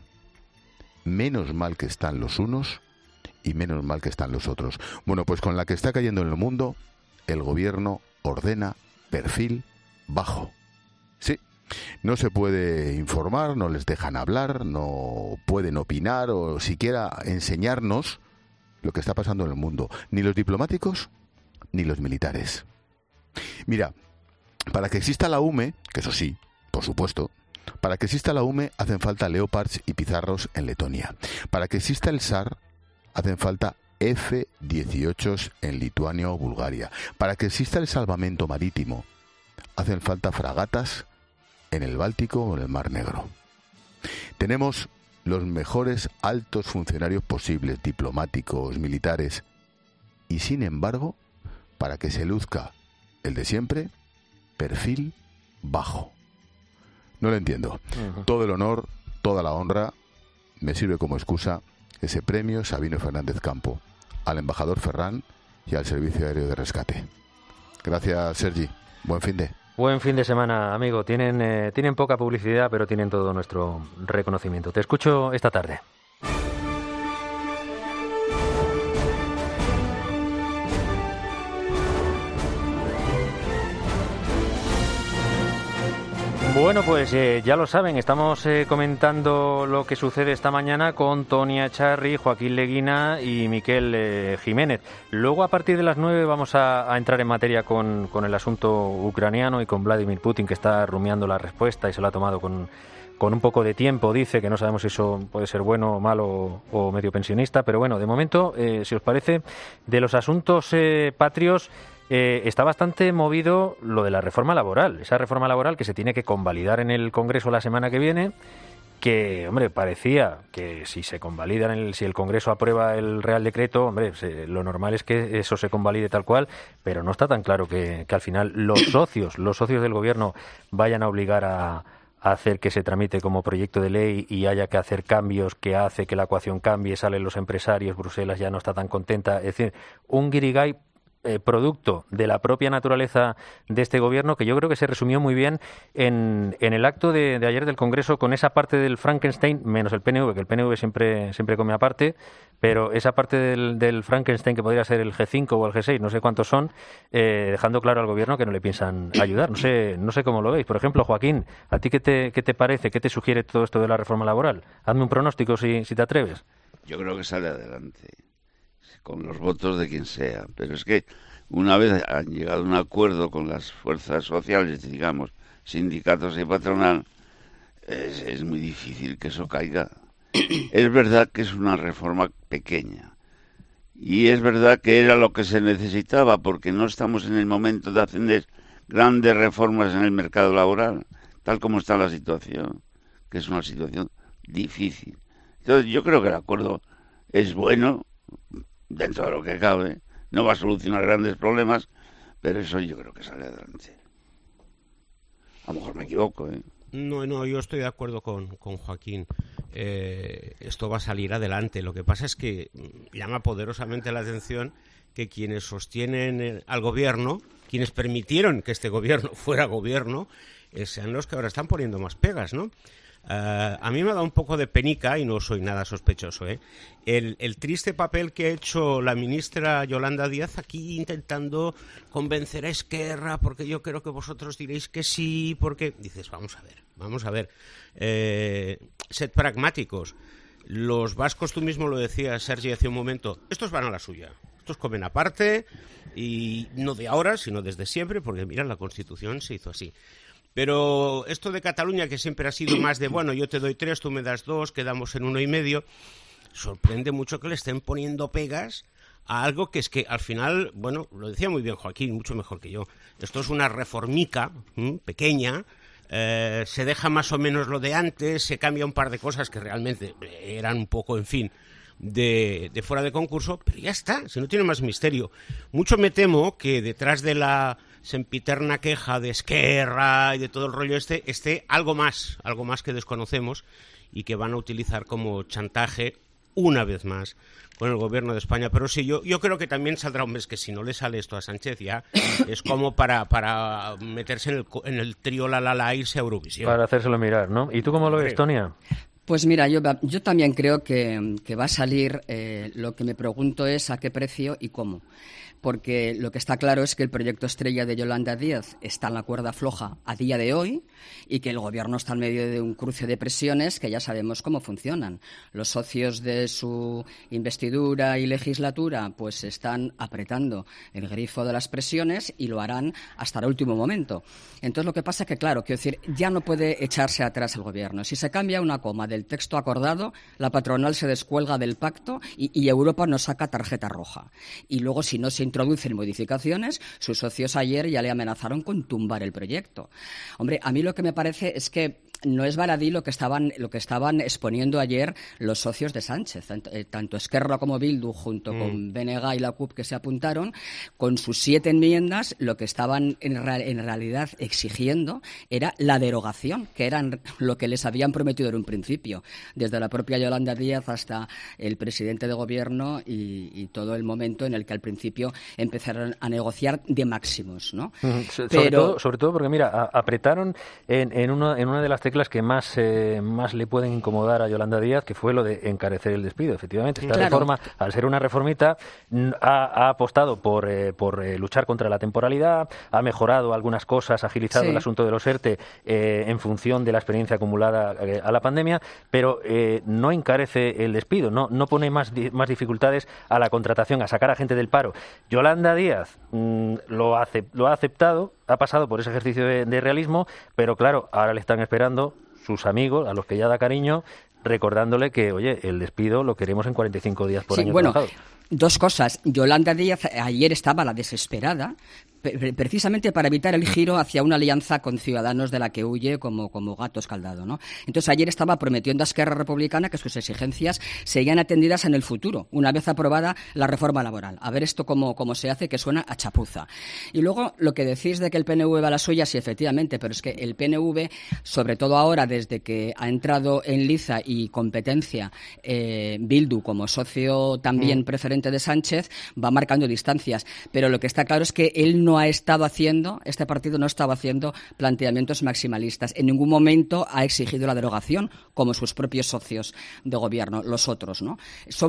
Menos mal que están los unos y menos mal que están los otros. Bueno, pues con la que está cayendo en el mundo, el gobierno ordena perfil bajo. Sí, no se puede informar, no les dejan hablar, no pueden opinar o siquiera enseñarnos lo que está pasando en el mundo. Ni los diplomáticos ni los militares. Mira, para que exista la UME, que eso sí, por supuesto, para que exista la UME hacen falta leopards y pizarros en Letonia. Para que exista el SAR hacen falta F-18 en Lituania o Bulgaria. Para que exista el salvamento marítimo, hacen falta fragatas en el Báltico o en el Mar Negro. Tenemos los mejores altos funcionarios posibles, diplomáticos, militares, y sin embargo, para que se luzca el de siempre, perfil bajo. No lo entiendo. Todo el honor, toda la honra, me sirve como excusa ese premio Sabino Fernández Campo, al embajador Ferrán y al Servicio Aéreo de Rescate. Gracias, Sergi. Buen fin de. Buen fin de semana, amigo. Tienen poca publicidad, pero tienen todo nuestro reconocimiento. Te escucho esta tarde. Bueno, pues ya lo saben, estamos comentando lo que sucede esta mañana con Tonia Echarri, Joaquín Leguina y Miquel Jiménez. Luego, a partir de las 9, vamos a entrar en materia con el asunto ucraniano y con Vladimir Putin, que está rumiando la respuesta y se lo ha tomado con un poco de tiempo. Dice que no sabemos si eso puede ser bueno o malo o medio pensionista, pero bueno, de momento, si os parece, de los asuntos patrios, está bastante movido lo de la reforma laboral, esa reforma laboral que se tiene que convalidar en el Congreso la semana que viene, que, hombre, parecía que si se convalida si el Congreso aprueba el Real Decreto, hombre, lo normal es que eso se convalide tal cual, pero no está tan claro que al final los socios del Gobierno vayan a obligar a hacer que se tramite como proyecto de ley y haya que hacer cambios que hace que la ecuación cambie, salen los empresarios, Bruselas ya no está tan contenta, es decir, un guirigay producto de la propia naturaleza de este gobierno, que yo creo que se resumió muy bien en el acto de ayer del Congreso, con esa parte del Frankenstein, menos el PNV, que el PNV siempre come aparte, pero esa parte del Frankenstein que podría ser el G5 o el G6, no sé cuántos son, dejando claro al gobierno que no le piensan ayudar. No sé cómo lo veis. Por ejemplo, Joaquín, ¿a ti qué te parece? ¿Qué te sugiere todo esto de la reforma laboral? Hazme un pronóstico si te atreves. Yo creo que sale adelante, con los votos de quien sea, pero es que una vez han llegado a un acuerdo con las fuerzas sociales, digamos, sindicatos y patronal, es muy difícil que eso caiga. Es verdad que es una reforma pequeña y es verdad que era lo que se necesitaba, porque no estamos en el momento de hacer grandes reformas en el mercado laboral, tal como está la situación, que es una situación difícil. Entonces yo creo que el acuerdo es bueno, dentro de lo que cabe, no va a solucionar grandes problemas, pero eso yo creo que sale adelante. A lo mejor me equivoco, ¿eh? No, yo estoy de acuerdo con Joaquín. Esto va a salir adelante. Lo que pasa es que llama poderosamente la atención que quienes sostienen al gobierno, quienes permitieron que este gobierno fuera gobierno, sean los que ahora están poniendo más pegas, ¿no? A mí me ha dado un poco de penica, y no soy nada sospechoso, el triste papel que ha hecho la ministra Yolanda Díaz aquí intentando convencer a Esquerra, porque yo creo que vosotros diréis que sí, porque dices, vamos a ver, sed pragmáticos. Los vascos, tú mismo lo decías, Sergi, hace un momento, estos van a la suya, estos comen aparte, y no de ahora, sino desde siempre, porque mira, la Constitución se hizo así. Pero esto de Cataluña, que siempre ha sido más de, bueno, yo te doy 3, tú me das 2, quedamos en 1,5, sorprende mucho que le estén poniendo pegas a algo que es que al final, bueno, lo decía muy bien Joaquín, mucho mejor que yo, esto es una reformica pequeña, se deja más o menos lo de antes, se cambia un par de cosas que realmente eran un poco, en fin, de fuera de concurso, pero ya está, si no tiene más misterio. Mucho me temo que detrás de la sempiterna queja de Esquerra y de todo el rollo esté algo más que desconocemos y que van a utilizar como chantaje una vez más con el gobierno de España. Pero sí, yo creo que también saldrá un mes que si no le sale esto a Sánchez ya es como para meterse en el trío la irse a Eurovisión. Para hacérselo mirar, ¿no? ¿Y tú cómo lo ves, Tonia? Pues mira, yo también creo que va a salir. Lo que me pregunto es a qué precio y cómo. porque lo que está claro es que el proyecto estrella de Yolanda Díaz está en la cuerda floja a día de hoy y que el Gobierno está en medio de un cruce de presiones que ya sabemos cómo funcionan. Los socios de su investidura y legislatura pues están apretando el grifo de las presiones y lo harán hasta el último momento. Entonces lo que pasa es que, claro, quiero decir, ya no puede echarse atrás el Gobierno. Si se cambia una coma del texto acordado, la patronal se descuelga del pacto y Europa nos saca tarjeta roja. Y luego, si no se introducen modificaciones, sus socios ayer ya le amenazaron con tumbar el proyecto. Hombre, a mí lo que me parece es que no es baladí lo que estaban exponiendo ayer los socios de Sánchez, tanto Esquerra como Bildu, junto con BNG y la CUP que se apuntaron, con sus 7 enmiendas, lo que estaban en realidad exigiendo era la derogación, que eran lo que les habían prometido en un principio, desde la propia Yolanda Díaz hasta el presidente de Gobierno y todo el momento en el que al principio empezaron a negociar de máximos, ¿no? Sobre todo porque, mira, apretaron en una de las teclas que más le pueden incomodar a Yolanda Díaz, que fue lo de encarecer el despido. Efectivamente, esta reforma, al ser una reformita, ha apostado por luchar contra la temporalidad, ha mejorado algunas cosas, ha agilizado el asunto de los ERTE en función de la experiencia acumulada a la pandemia, pero no encarece el despido, no pone más dificultades a la contratación, a sacar a gente del paro. Yolanda Díaz lo ha aceptado, ha pasado por ese ejercicio de realismo, pero claro, ahora le están esperando sus amigos, a los que ya da cariño, recordándole que, oye, el despido lo queremos en 45 días por año trabajado. Dos cosas. Yolanda Díaz ayer estaba a la desesperada, precisamente para evitar el giro hacia una alianza con Ciudadanos de la que huye como gato escaldado, ¿no? Entonces ayer estaba prometiendo a Esquerra Republicana que sus exigencias serían atendidas en el futuro, una vez aprobada la reforma laboral. A ver esto cómo se hace, que suena a chapuza. Y luego lo que decís de que el PNV va a la suya, sí, efectivamente, pero es que el PNV, sobre todo ahora, desde que ha entrado en liza y competencia Bildu como socio también preferente de Sánchez, va marcando distancias. Pero lo que está claro es que él no ha estado haciendo, este partido no estaba haciendo planteamientos maximalistas. En ningún momento ha exigido la derogación, como sus propios socios de gobierno, los otros, ¿no?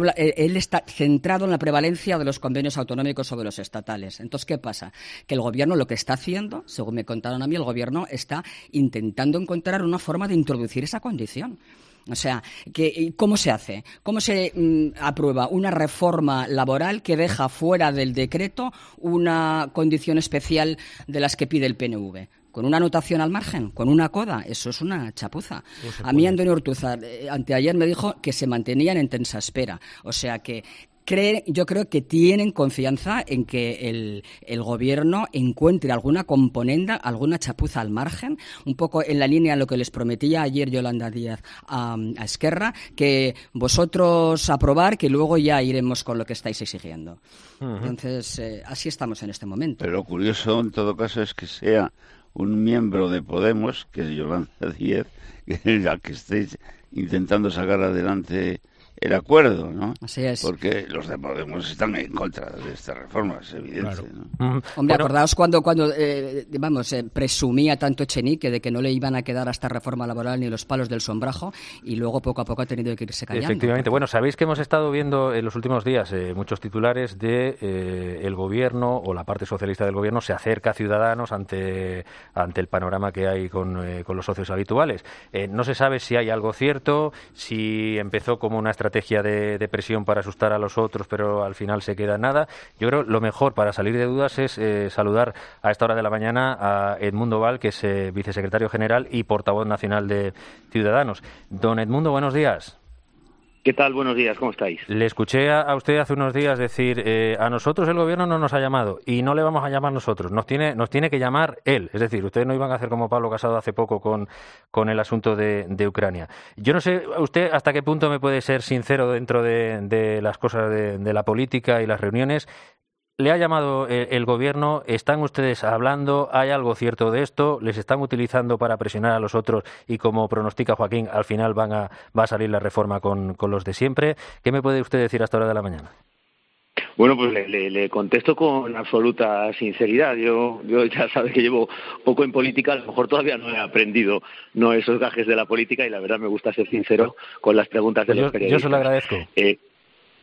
Él está centrado en la prevalencia de los convenios autonómicos sobre los estatales. Entonces, ¿qué pasa? Que el gobierno lo que está haciendo, según me contaron a mí, el gobierno está intentando encontrar una forma de introducir esa condición. O sea, ¿cómo se hace? ¿Cómo se aprueba una reforma laboral que deja fuera del decreto una condición especial de las que pide el PNV? ¿Con una anotación al margen? ¿Con una coda? Eso es una chapuza. A mí Antonio Ortúzar anteayer me dijo que se mantenían en tensa espera. O sea que yo creo que tienen confianza en que el gobierno encuentre alguna componenda, alguna chapuza al margen, un poco en la línea de lo que les prometía ayer Yolanda Díaz a Esquerra, que vosotros aprobar, que luego ya iremos con lo que estáis exigiendo. Entonces, así estamos en este momento. Pero lo curioso, en todo caso, es que sea un miembro de Podemos, que es Yolanda Díaz, la que estéis intentando sacar adelante el acuerdo, ¿no? Así es. Porque los de Podemos están en contra de esta reforma, es evidente, claro, ¿no? Hombre, acordaos cuando presumía tanto Echenique de que no le iban a quedar a esta reforma laboral ni los palos del sombrajo, y luego poco a poco ha tenido que irse callando. Efectivamente. Bueno, sabéis que hemos estado viendo en los últimos días muchos titulares de el gobierno o la parte socialista del gobierno se acerca a Ciudadanos ante el panorama que hay con los socios habituales. No se sabe si hay algo cierto, si empezó como una estrategia de presión para asustar a los otros, pero al final se queda en nada. Yo creo lo mejor para salir de dudas es saludar a esta hora de la mañana a Edmundo Val, que es vicesecretario general y portavoz nacional de Ciudadanos. Don Edmundo, buenos días. ¿Qué tal? Buenos días, ¿cómo estáis? Le escuché a usted hace unos días decir, a nosotros el gobierno no nos ha llamado y no le vamos a llamar nosotros, nos tiene que llamar él. Es decir, ustedes no iban a hacer como Pablo Casado hace poco con el asunto de Ucrania. Yo no sé usted hasta qué punto me puede ser sincero dentro de las cosas de la política y las reuniones. ¿Le ha llamado el gobierno? ¿Están ustedes hablando? ¿Hay algo cierto de esto? ¿Les están utilizando para presionar a los otros? Y como pronostica Joaquín, al final va a salir la reforma con los de siempre. ¿Qué me puede usted decir hasta hora de la mañana? Bueno, pues le contesto con absoluta sinceridad. Yo ya sabe que llevo poco en política, a lo mejor todavía no he aprendido esos gajes de la política y la verdad me gusta ser sincero con las preguntas de los periodistas. Yo se lo agradezco.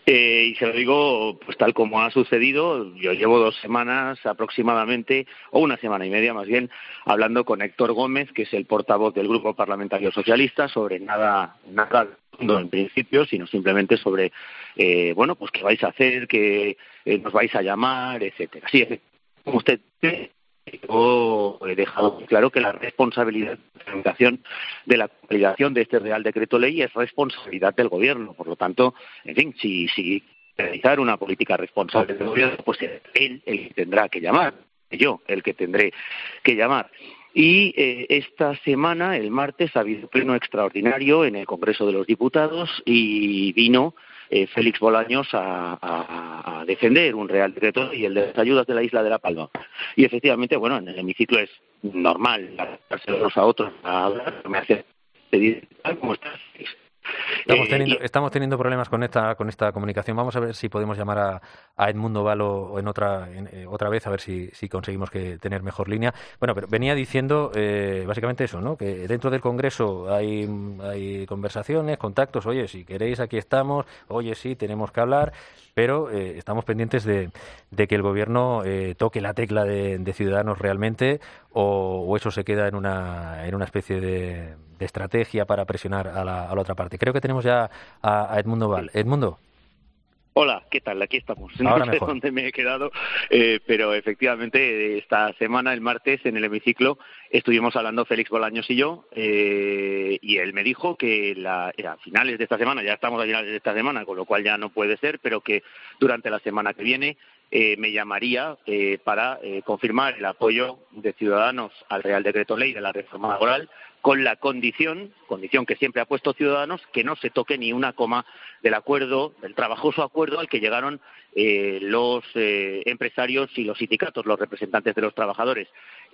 Y se lo digo pues tal como ha sucedido. Yo llevo 2 semanas aproximadamente, o 1 semana y media más bien, hablando con Héctor Gómez, que es el portavoz del Grupo Parlamentario Socialista, sobre nada en principio, sino simplemente sobre, pues qué vais a hacer, que nos vais a llamar, etcétera. Sí, como usted dice, yo he dejado claro que la responsabilidad de la validación de este Real Decreto Ley es responsabilidad del Gobierno. Por lo tanto, en fin, si realizar una política responsable del Gobierno, pues es él el que tendrá que llamar, yo el que tendré que llamar. Y esta semana, el martes, ha habido pleno extraordinario en el Congreso de los Diputados y vino Félix Bolaños a defender un Real Decreto y el de las ayudas de la isla de La Palma. Y efectivamente, bueno, en el hemiciclo es normal darse unos a otros a hablar, me hace pedir ¿cómo estás? Estamos teniendo problemas con esta comunicación. Vamos a ver si podemos llamar a Edmundo Val o otra vez, a ver si conseguimos tener mejor línea. Bueno, pero venía diciendo básicamente eso, ¿no? Que dentro del Congreso hay conversaciones, contactos. Oye, si queréis, aquí estamos. Oye, sí, tenemos que hablar. Pero estamos pendientes de que el Gobierno toque la tecla de Ciudadanos realmente, o eso se queda en una especie de estrategia para presionar a la otra parte. Creo que tenemos ya a Edmundo Val. Edmundo. Hola, ¿qué tal? Aquí estamos. Ahora no sé mejor. dónde me he quedado, pero efectivamente esta semana, el martes, en el hemiciclo, estuvimos hablando Félix Bolaños y yo, y él me dijo que a finales de esta semana, ya estamos a finales de esta semana, con lo cual ya no puede ser, pero que durante la semana que viene me llamaría para confirmar el apoyo de Ciudadanos al Real Decreto Ley de la reforma laboral, con la condición que siempre ha puesto Ciudadanos, que no se toque ni una coma del acuerdo, del trabajoso acuerdo al que llegaron los empresarios y los sindicatos, los representantes de los trabajadores.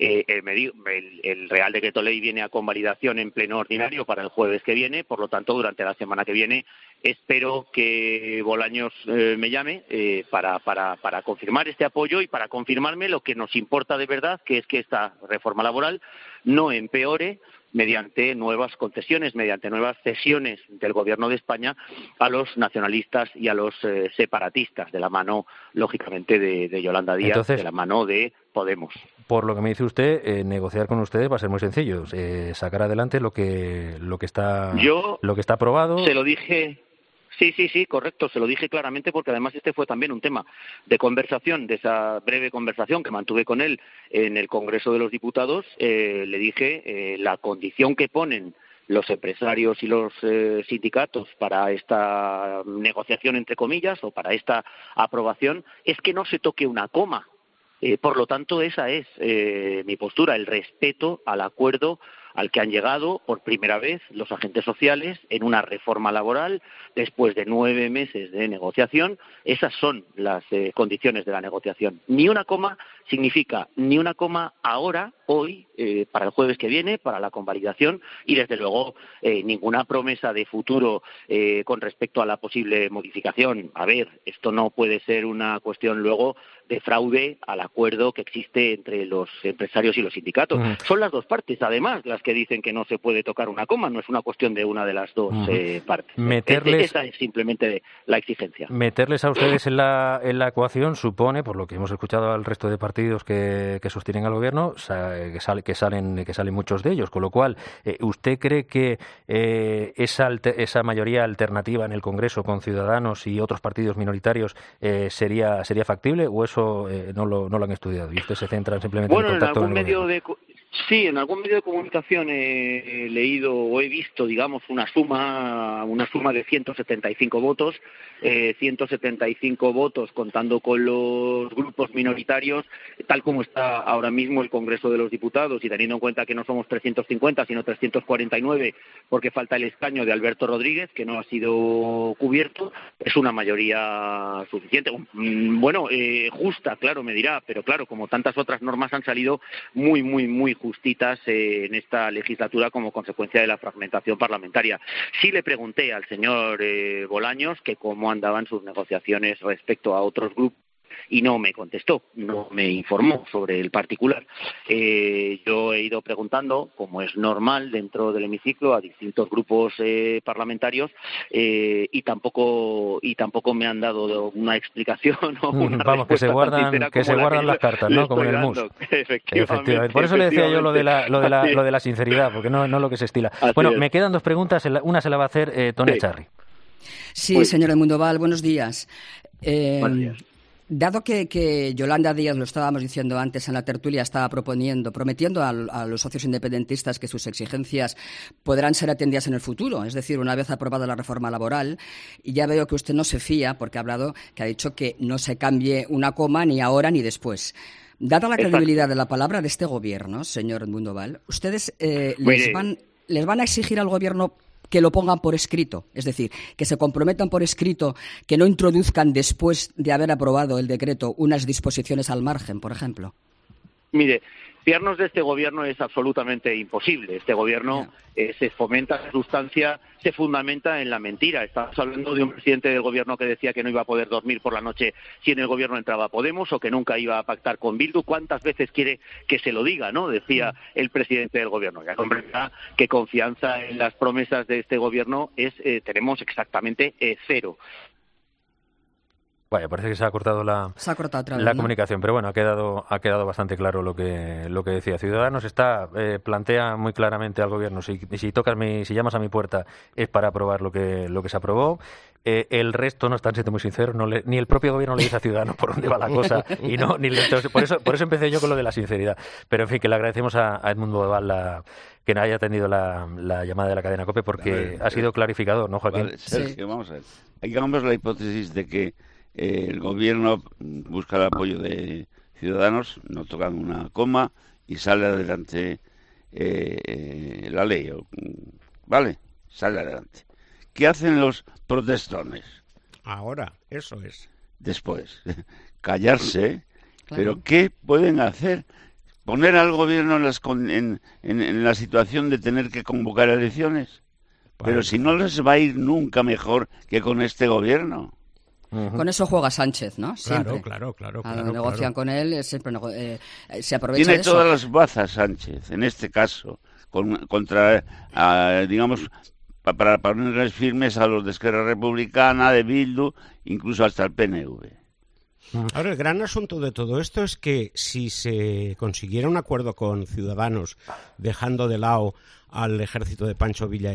El Real Decreto Ley viene a convalidación en pleno ordinario para el jueves que viene, por lo tanto, durante la semana que viene espero que Bolaños me llame para confirmar este apoyo y para confirmarme lo que nos importa de verdad, que es que esta reforma laboral no empeore mediante nuevas concesiones, mediante nuevas cesiones del Gobierno de España a los nacionalistas y a los separatistas, de la mano, lógicamente, de Yolanda Díaz. Entonces, de la mano de Podemos. Por lo que me dice usted, negociar con ustedes va a ser muy sencillo, sacar adelante lo que está aprobado. Se lo dije. Sí, correcto, se lo dije claramente, porque además este fue también un tema de conversación, de esa breve conversación que mantuve con él en el Congreso de los Diputados. Le dije la condición que ponen los empresarios y los sindicatos para esta negociación, entre comillas, o para esta aprobación, es que no se toque una coma. Por lo tanto, esa es mi postura, el respeto al acuerdo al que han llegado por primera vez los agentes sociales en una reforma laboral después de 9 meses de negociación. Esas son las condiciones de la negociación. Ni una coma significa ni una coma ahora, hoy, para el jueves que viene, para la convalidación, y desde luego ninguna promesa de futuro con respecto a la posible modificación. A ver, esto no puede ser una cuestión luego de fraude al acuerdo que existe entre los empresarios y los sindicatos. Son las dos partes, además, las que dicen que no se puede tocar una coma, no es una cuestión de una de las dos partes. Esa es simplemente la exigencia. Meterles a ustedes en la ecuación supone, por lo que hemos escuchado al resto de partidos que sostienen al Gobierno, que salen muchos de ellos, con lo cual, ¿usted cree que esa mayoría alternativa en el Congreso con Ciudadanos y otros partidos minoritarios sería factible, o eso no lo han estudiado y usted se centra simplemente en el contacto con el Gobierno? Sí, en algún medio de comunicación he leído o he visto, digamos, una suma de 175 votos, 175 votos contando con los grupos minoritarios, tal como está ahora mismo el Congreso de los Diputados, y teniendo en cuenta que no somos 350, sino 349, porque falta el escaño de Alberto Rodríguez, que no ha sido cubierto, es una mayoría suficiente. Bueno, justa, claro, me dirá, pero claro, como tantas otras normas han salido muy justitas en esta legislatura como consecuencia de la fragmentación parlamentaria. Sí le pregunté al señor Bolaños que cómo andaban sus negociaciones respecto a otros grupos y no me contestó, no me informó sobre el particular. Yo he ido preguntando, como es normal dentro del hemiciclo, a distintos grupos parlamentarios y tampoco me han dado una explicación o una vamos, que se guardan las cartas, ¿no? Como en el MUS. Efectivamente. Por eso le decía yo lo de la sinceridad, porque no es lo que se estila. Bueno, me quedan dos preguntas. Una se la va a hacer Tony Echarri. Sí, señor Edmundo Val, buenos días. Buenos días. Dado que Yolanda Díaz, lo estábamos diciendo antes en la tertulia, estaba prometiendo a los socios independentistas que sus exigencias podrán ser atendidas en el futuro, es decir, una vez aprobada la reforma laboral, y ya veo que usted no se fía porque ha dicho que no se cambie una coma ni ahora ni después. Dada la credibilidad de la palabra de este gobierno, señor Edmundo Val, ¿ustedes les van a exigir al gobierno que lo pongan por escrito? Es decir, que se comprometan por escrito, que no introduzcan después de haber aprobado el decreto unas disposiciones al margen, por ejemplo. Mire, fiarnos de este gobierno es absolutamente imposible. Este gobierno se fomenta la sustancia, se fundamenta en la mentira. Estamos hablando de un presidente del gobierno que decía que no iba a poder dormir por la noche si en el gobierno entraba Podemos, o que nunca iba a pactar con Bildu. ¿Cuántas veces quiere que se lo diga, no? Decía el presidente del gobierno. Ya comprenderá que confianza en las promesas de este gobierno tenemos exactamente cero. Vaya, parece que se ha cortado la comunicación, pero bueno, ha quedado bastante claro lo que decía. Ciudadanos plantea muy claramente al gobierno, si llamas a mi puerta es para aprobar lo que se aprobó. El resto no están siendo muy sinceros, ni el propio gobierno le dice a Ciudadanos por dónde va la cosa, por eso empecé yo con lo de la sinceridad. Pero en fin, que le agradecemos a Edmundo Val que no haya atendido la llamada de la cadena COPE, porque ha sido clarificador, ¿no, Joaquín? Vale, Sergio, vamos a ver. Hagamos la hipótesis de que el gobierno busca el apoyo de Ciudadanos, no tocan una coma y sale adelante la ley, ¿vale? Sale adelante. ¿Qué hacen los protestones? Ahora, eso es. Después, callarse, Claro. pero ¿qué pueden hacer? ¿Poner al gobierno en la situación de tener que convocar elecciones? Pero si no les va a ir nunca mejor que con este gobierno. Con eso juega Sánchez, ¿no? Siempre. Claro. Cuando negocian con él, siempre se aprovecha Tiene de eso. todas las bazas Sánchez, en este caso, digamos, para ponerles firmes a los de Esquerra Republicana, de Bildu, incluso hasta el PNV. Ahora, el gran asunto de todo esto es que si se consiguiera un acuerdo con Ciudadanos, dejando de lado al ejército de Pancho Villa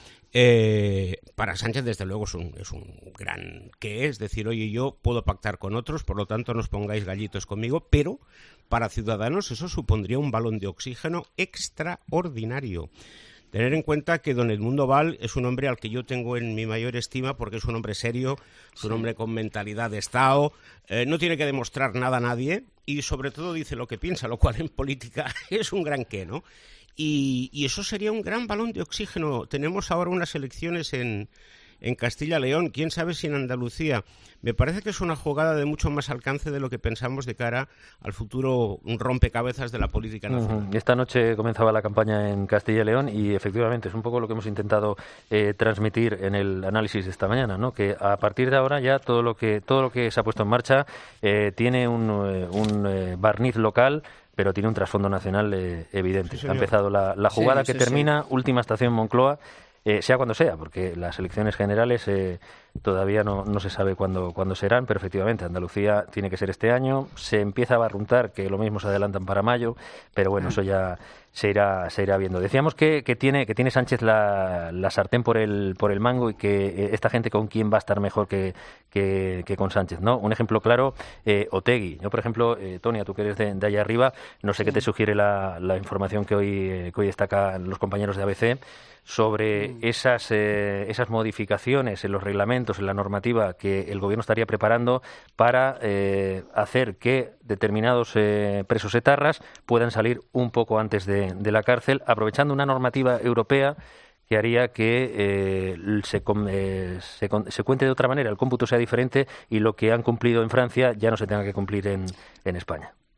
para Sánchez, desde luego, es un gran qué, es decir, oye, yo puedo pactar con otros, por lo tanto no os pongáis gallitos conmigo, pero para Ciudadanos eso supondría un balón de oxígeno extraordinario. Tener en cuenta que don Edmundo Val es un hombre al que yo tengo en mi mayor estima, porque es un hombre serio, es un hombre con mentalidad de Estado, no tiene que demostrar nada a nadie y sobre todo dice lo que piensa, lo cual en política es un gran qué, ¿no? Y eso sería un gran balón de oxígeno. Tenemos ahora unas elecciones en Castilla-León, quién sabe si en Andalucía. Me parece que es una jugada de mucho más alcance de lo que pensamos de cara al futuro rompecabezas de la política nacional. Esta noche comenzaba la campaña en Castilla y León y efectivamente es un poco lo que hemos intentado transmitir en el análisis de esta mañana, ¿no? Que a partir de ahora ya todo lo que se ha puesto en marcha tiene un barniz local, pero tiene un trasfondo nacional evidente. Sí, ha empezado la jugada que termina, sí. Última estación Moncloa, sea cuando sea, porque las elecciones generales todavía no se sabe cuándo serán, pero efectivamente Andalucía tiene que ser este año. Se empieza a barruntar que lo mismo se adelantan para mayo, pero bueno, eso ya se irá viendo. Decíamos que tiene Sánchez la sartén por el mango y que esta gente con quién va a estar mejor que con Sánchez, ¿no? Un ejemplo claro, Otegi. Yo, por ejemplo, Tonia, tú que eres de allá arriba, no sé qué te sugiere la información que hoy destacan los compañeros de ABC sobre esas modificaciones en los reglamentos, en la normativa que el gobierno estaría preparando para hacer que determinados presos etarras puedan salir un poco antes de la cárcel, aprovechando una normativa europea que haría que se cuente de otra manera, el cómputo sea diferente y lo que han cumplido en Francia ya no se tenga que cumplir en España.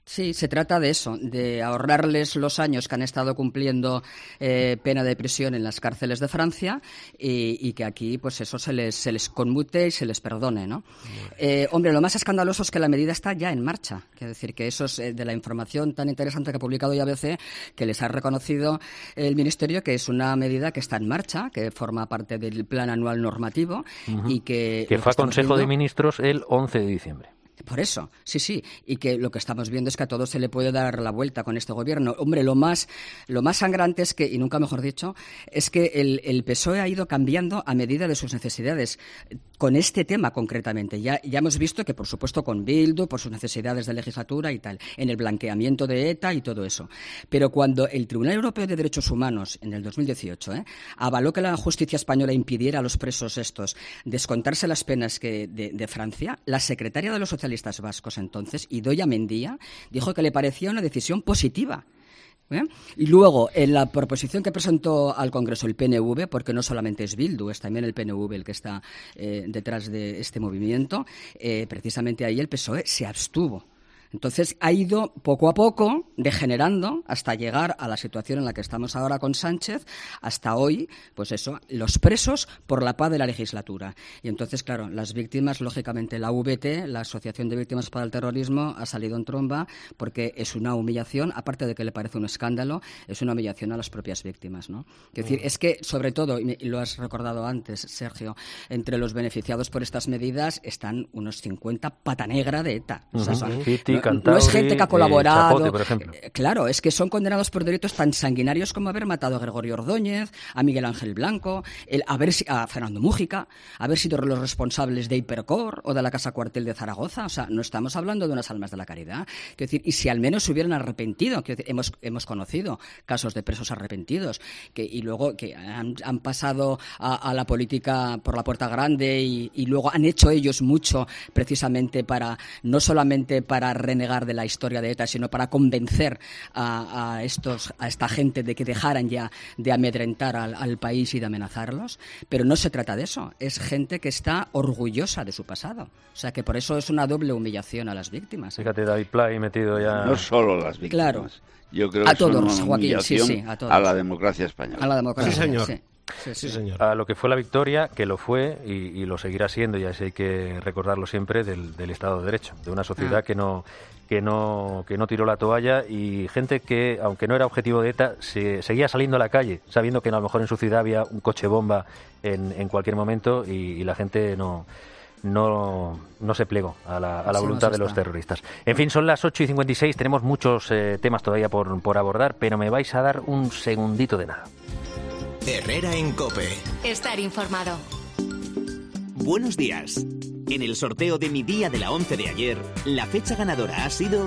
Sí, se trata de eso, de ahorrarles los años que han estado cumpliendo pena de prisión en las cárceles de Francia y que aquí, pues eso se les conmute y se les perdone, ¿no? Hombre, lo más escandaloso es que la medida está ya en marcha. Quiero decir que eso es de la información tan interesante que ha publicado ya ABC, que les ha reconocido el Ministerio que es una medida que está en marcha, que forma parte del plan anual normativo y que fue a Consejo de Ministros el 11 de diciembre. Por eso, sí, y que lo que estamos viendo es que a todo se le puede dar la vuelta con este gobierno. Hombre, lo más sangrante es que, y nunca mejor dicho, es que el PSOE ha ido cambiando a medida de sus necesidades, con este tema concretamente. Ya hemos visto que, por supuesto, con Bildu, por sus necesidades de legislatura y tal, en el blanqueamiento de ETA y todo eso. Pero cuando el Tribunal Europeo de Derechos Humanos, en el 2018, avaló que la justicia española impidiera a los presos estos descontarse las penas de Francia, la secretaria de los socialistas vascos entonces, Idoia Mendia, dijo que le parecía una decisión positiva. Y luego, en la proposición que presentó al Congreso el PNV, porque no solamente es Bildu, es también el PNV el que está detrás de este movimiento, precisamente ahí el PSOE se abstuvo. Entonces ha ido poco a poco degenerando hasta llegar a la situación en la que estamos ahora con Sánchez, hasta hoy, pues eso, los presos por la paz de la legislatura. Y entonces, claro, las víctimas, lógicamente, la VT, la Asociación de Víctimas para el Terrorismo, ha salido en tromba porque es una humillación, aparte de que le parece un escándalo, es una humillación a las propias víctimas, ¿no? Es decir, es que, sobre todo, y lo has recordado antes, Sergio, entre los beneficiados por estas medidas están unos 50 pata negra de ETA. O sea, no es gente que ha colaborado. Chapote, por ejemplo. Claro, es que son condenados por delitos tan sanguinarios como haber matado a Gregorio Ordóñez, a Miguel Ángel Blanco, a Fernando Mújica, haber sido los responsables de Hipercor o de la Casa Cuartel de Zaragoza. O sea, no estamos hablando de unas almas de la caridad. Quiero decir, y si al menos se hubieran arrepentido, quiero decir, hemos conocido casos de presos arrepentidos y luego que han pasado a la política por la puerta grande y luego han hecho ellos mucho precisamente no solamente para renegar de la historia de ETA, sino para convencer a esta gente de que dejaran ya de amedrentar al país y de amenazarlos. Pero no se trata de eso. Es gente que está orgullosa de su pasado. O sea, que por eso es una doble humillación a las víctimas. Fíjate, David Pla metido ya... No solo a las víctimas. Claro. Yo creo a que todos, es una Joaquín, humillación a todos. a la democracia española. A la democracia, sí, señor. Sí, señor. A lo que fue la victoria, que lo fue y lo seguirá siendo, y así hay que recordarlo siempre, del Estado de Derecho, de una sociedad que no tiró la toalla, y gente que, aunque no era objetivo de ETA, seguía saliendo a la calle, sabiendo que a lo mejor en su ciudad había un coche bomba en cualquier momento, y la gente no se plegó a la voluntad de los terroristas. En fin, son las 8:56, tenemos muchos temas todavía por abordar, pero me vais a dar un segundito de nada. Herrera en COPE. Estar informado. Buenos días. En el sorteo de Mi Día de la 11 de ayer, la fecha ganadora ha sido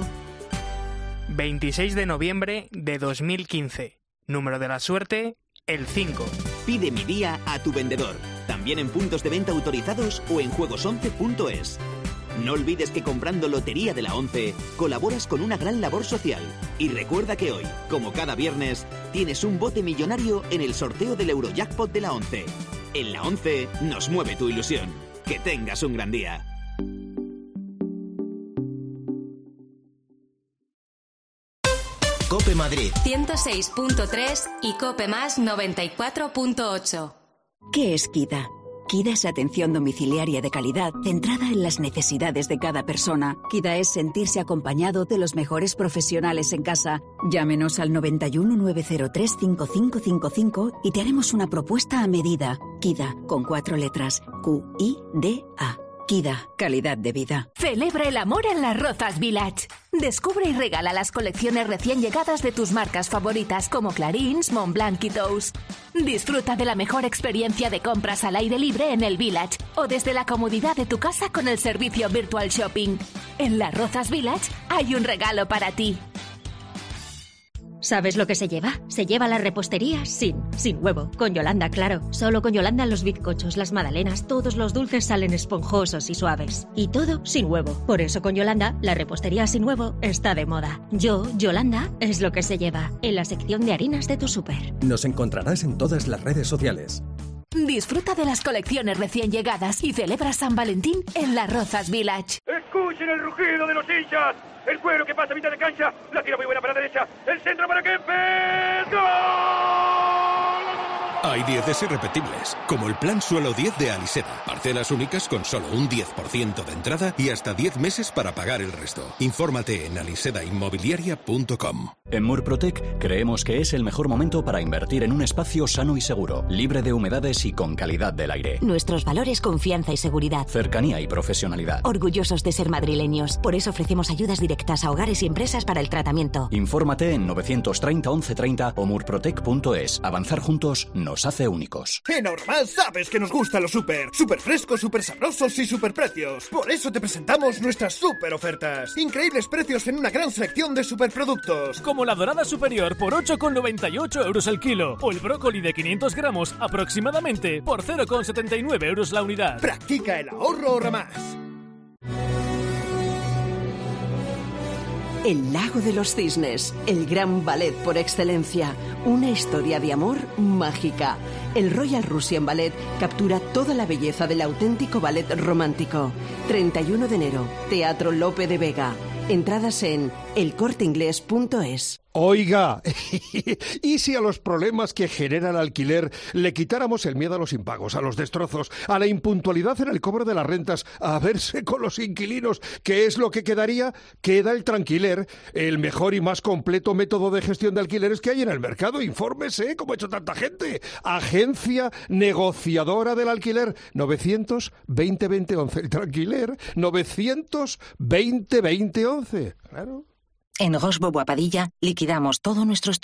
26 de noviembre de 2015. Número de la suerte, el 5. Pide Mi Día a tu vendedor, también en puntos de venta autorizados o en juegos11.es. No olvides que comprando Lotería de la 11 colaboras con una gran labor social. Y recuerda que hoy, como cada viernes, tienes un bote millonario en el sorteo del Eurojackpot de la 11. En la 11 nos mueve tu ilusión. Que tengas un gran día. COPE Madrid 106.3 y COPE Más 94.8. ¿Qué es KIDA? KIDA es atención domiciliaria de calidad centrada en las necesidades de cada persona. KIDA es sentirse acompañado de los mejores profesionales en casa. Llámenos al 91 903 5555 y te haremos una propuesta a medida. KIDA, con 4 letras. QIDA. KIDA, calidad de vida. Celebra el amor en Las Rozas Village. Descubre y regala las colecciones recién llegadas de tus marcas favoritas como Clarins, Montblanc y Tous. Disfruta de la mejor experiencia de compras al aire libre en el Village o desde la comodidad de tu casa con el servicio Virtual Shopping. En Las Rozas Village hay un regalo para ti. ¿Sabes lo que se lleva? Se lleva la repostería sin huevo. Con Yolanda, claro. Solo con Yolanda los bizcochos, las magdalenas, todos los dulces salen esponjosos y suaves. Y todo sin huevo. Por eso con Yolanda, la repostería sin huevo está de moda. Yolanda, es lo que se lleva. En la sección de harinas de tu súper. Nos encontrarás en todas las redes sociales. Disfruta de las colecciones recién llegadas y celebra San Valentín en Las Rozas Village. ¡Escuchen el rugido de los hinchas! El Cuero que pasa a mitad de cancha. La tira muy buena para la derecha. El centro para Kempes. ¡Gol! Hay 10 irrepetibles, como el plan Suelo 10 de Aliseda. Parcelas únicas con solo un 10% de entrada y hasta 10 meses para pagar el resto. Infórmate en alisedainmobiliaria.com. En Murprotec creemos que es el mejor momento para invertir en un espacio sano y seguro, libre de humedades y con calidad del aire. Nuestros valores: confianza y seguridad. Cercanía y profesionalidad. Orgullosos de ser madrileños. Por eso ofrecemos ayudas directas a hogares y empresas para el tratamiento. Infórmate en 930 1130 o murprotec.es. Avanzar juntos nos hace únicos. En Ahorramás sabes que nos gustan los súper frescos, súper sabrosos y súper precios. Por eso te presentamos nuestras súper ofertas. Increíbles precios en una gran selección de superproductos. Como la dorada superior por 8,98 euros el kilo. O el brócoli de 500 gramos aproximadamente por 0,79 euros la unidad. Practica el ahorro Ahorramás. El Lago de los Cisnes, el gran ballet por excelencia, una historia de amor mágica. El Royal Russian Ballet captura toda la belleza del auténtico ballet romántico. 31 de enero, Teatro Lope de Vega. Entradas en elcorteinglés.es. Oiga, ¿y si a los problemas que genera el alquiler le quitáramos el miedo a los impagos, a los destrozos, a la impuntualidad en el cobro de las rentas, a verse con los inquilinos? ¿Qué es lo que quedaría? Queda el Tranquiler, el mejor y más completo método de gestión de alquileres que hay en el mercado. Infórmese, como ha hecho tanta gente. Agencia negociadora del alquiler, 900-20-20-11. El Tranquiler, 900-20-20-11. Claro. En Gosbo Boapadilla liquidamos todo nuestro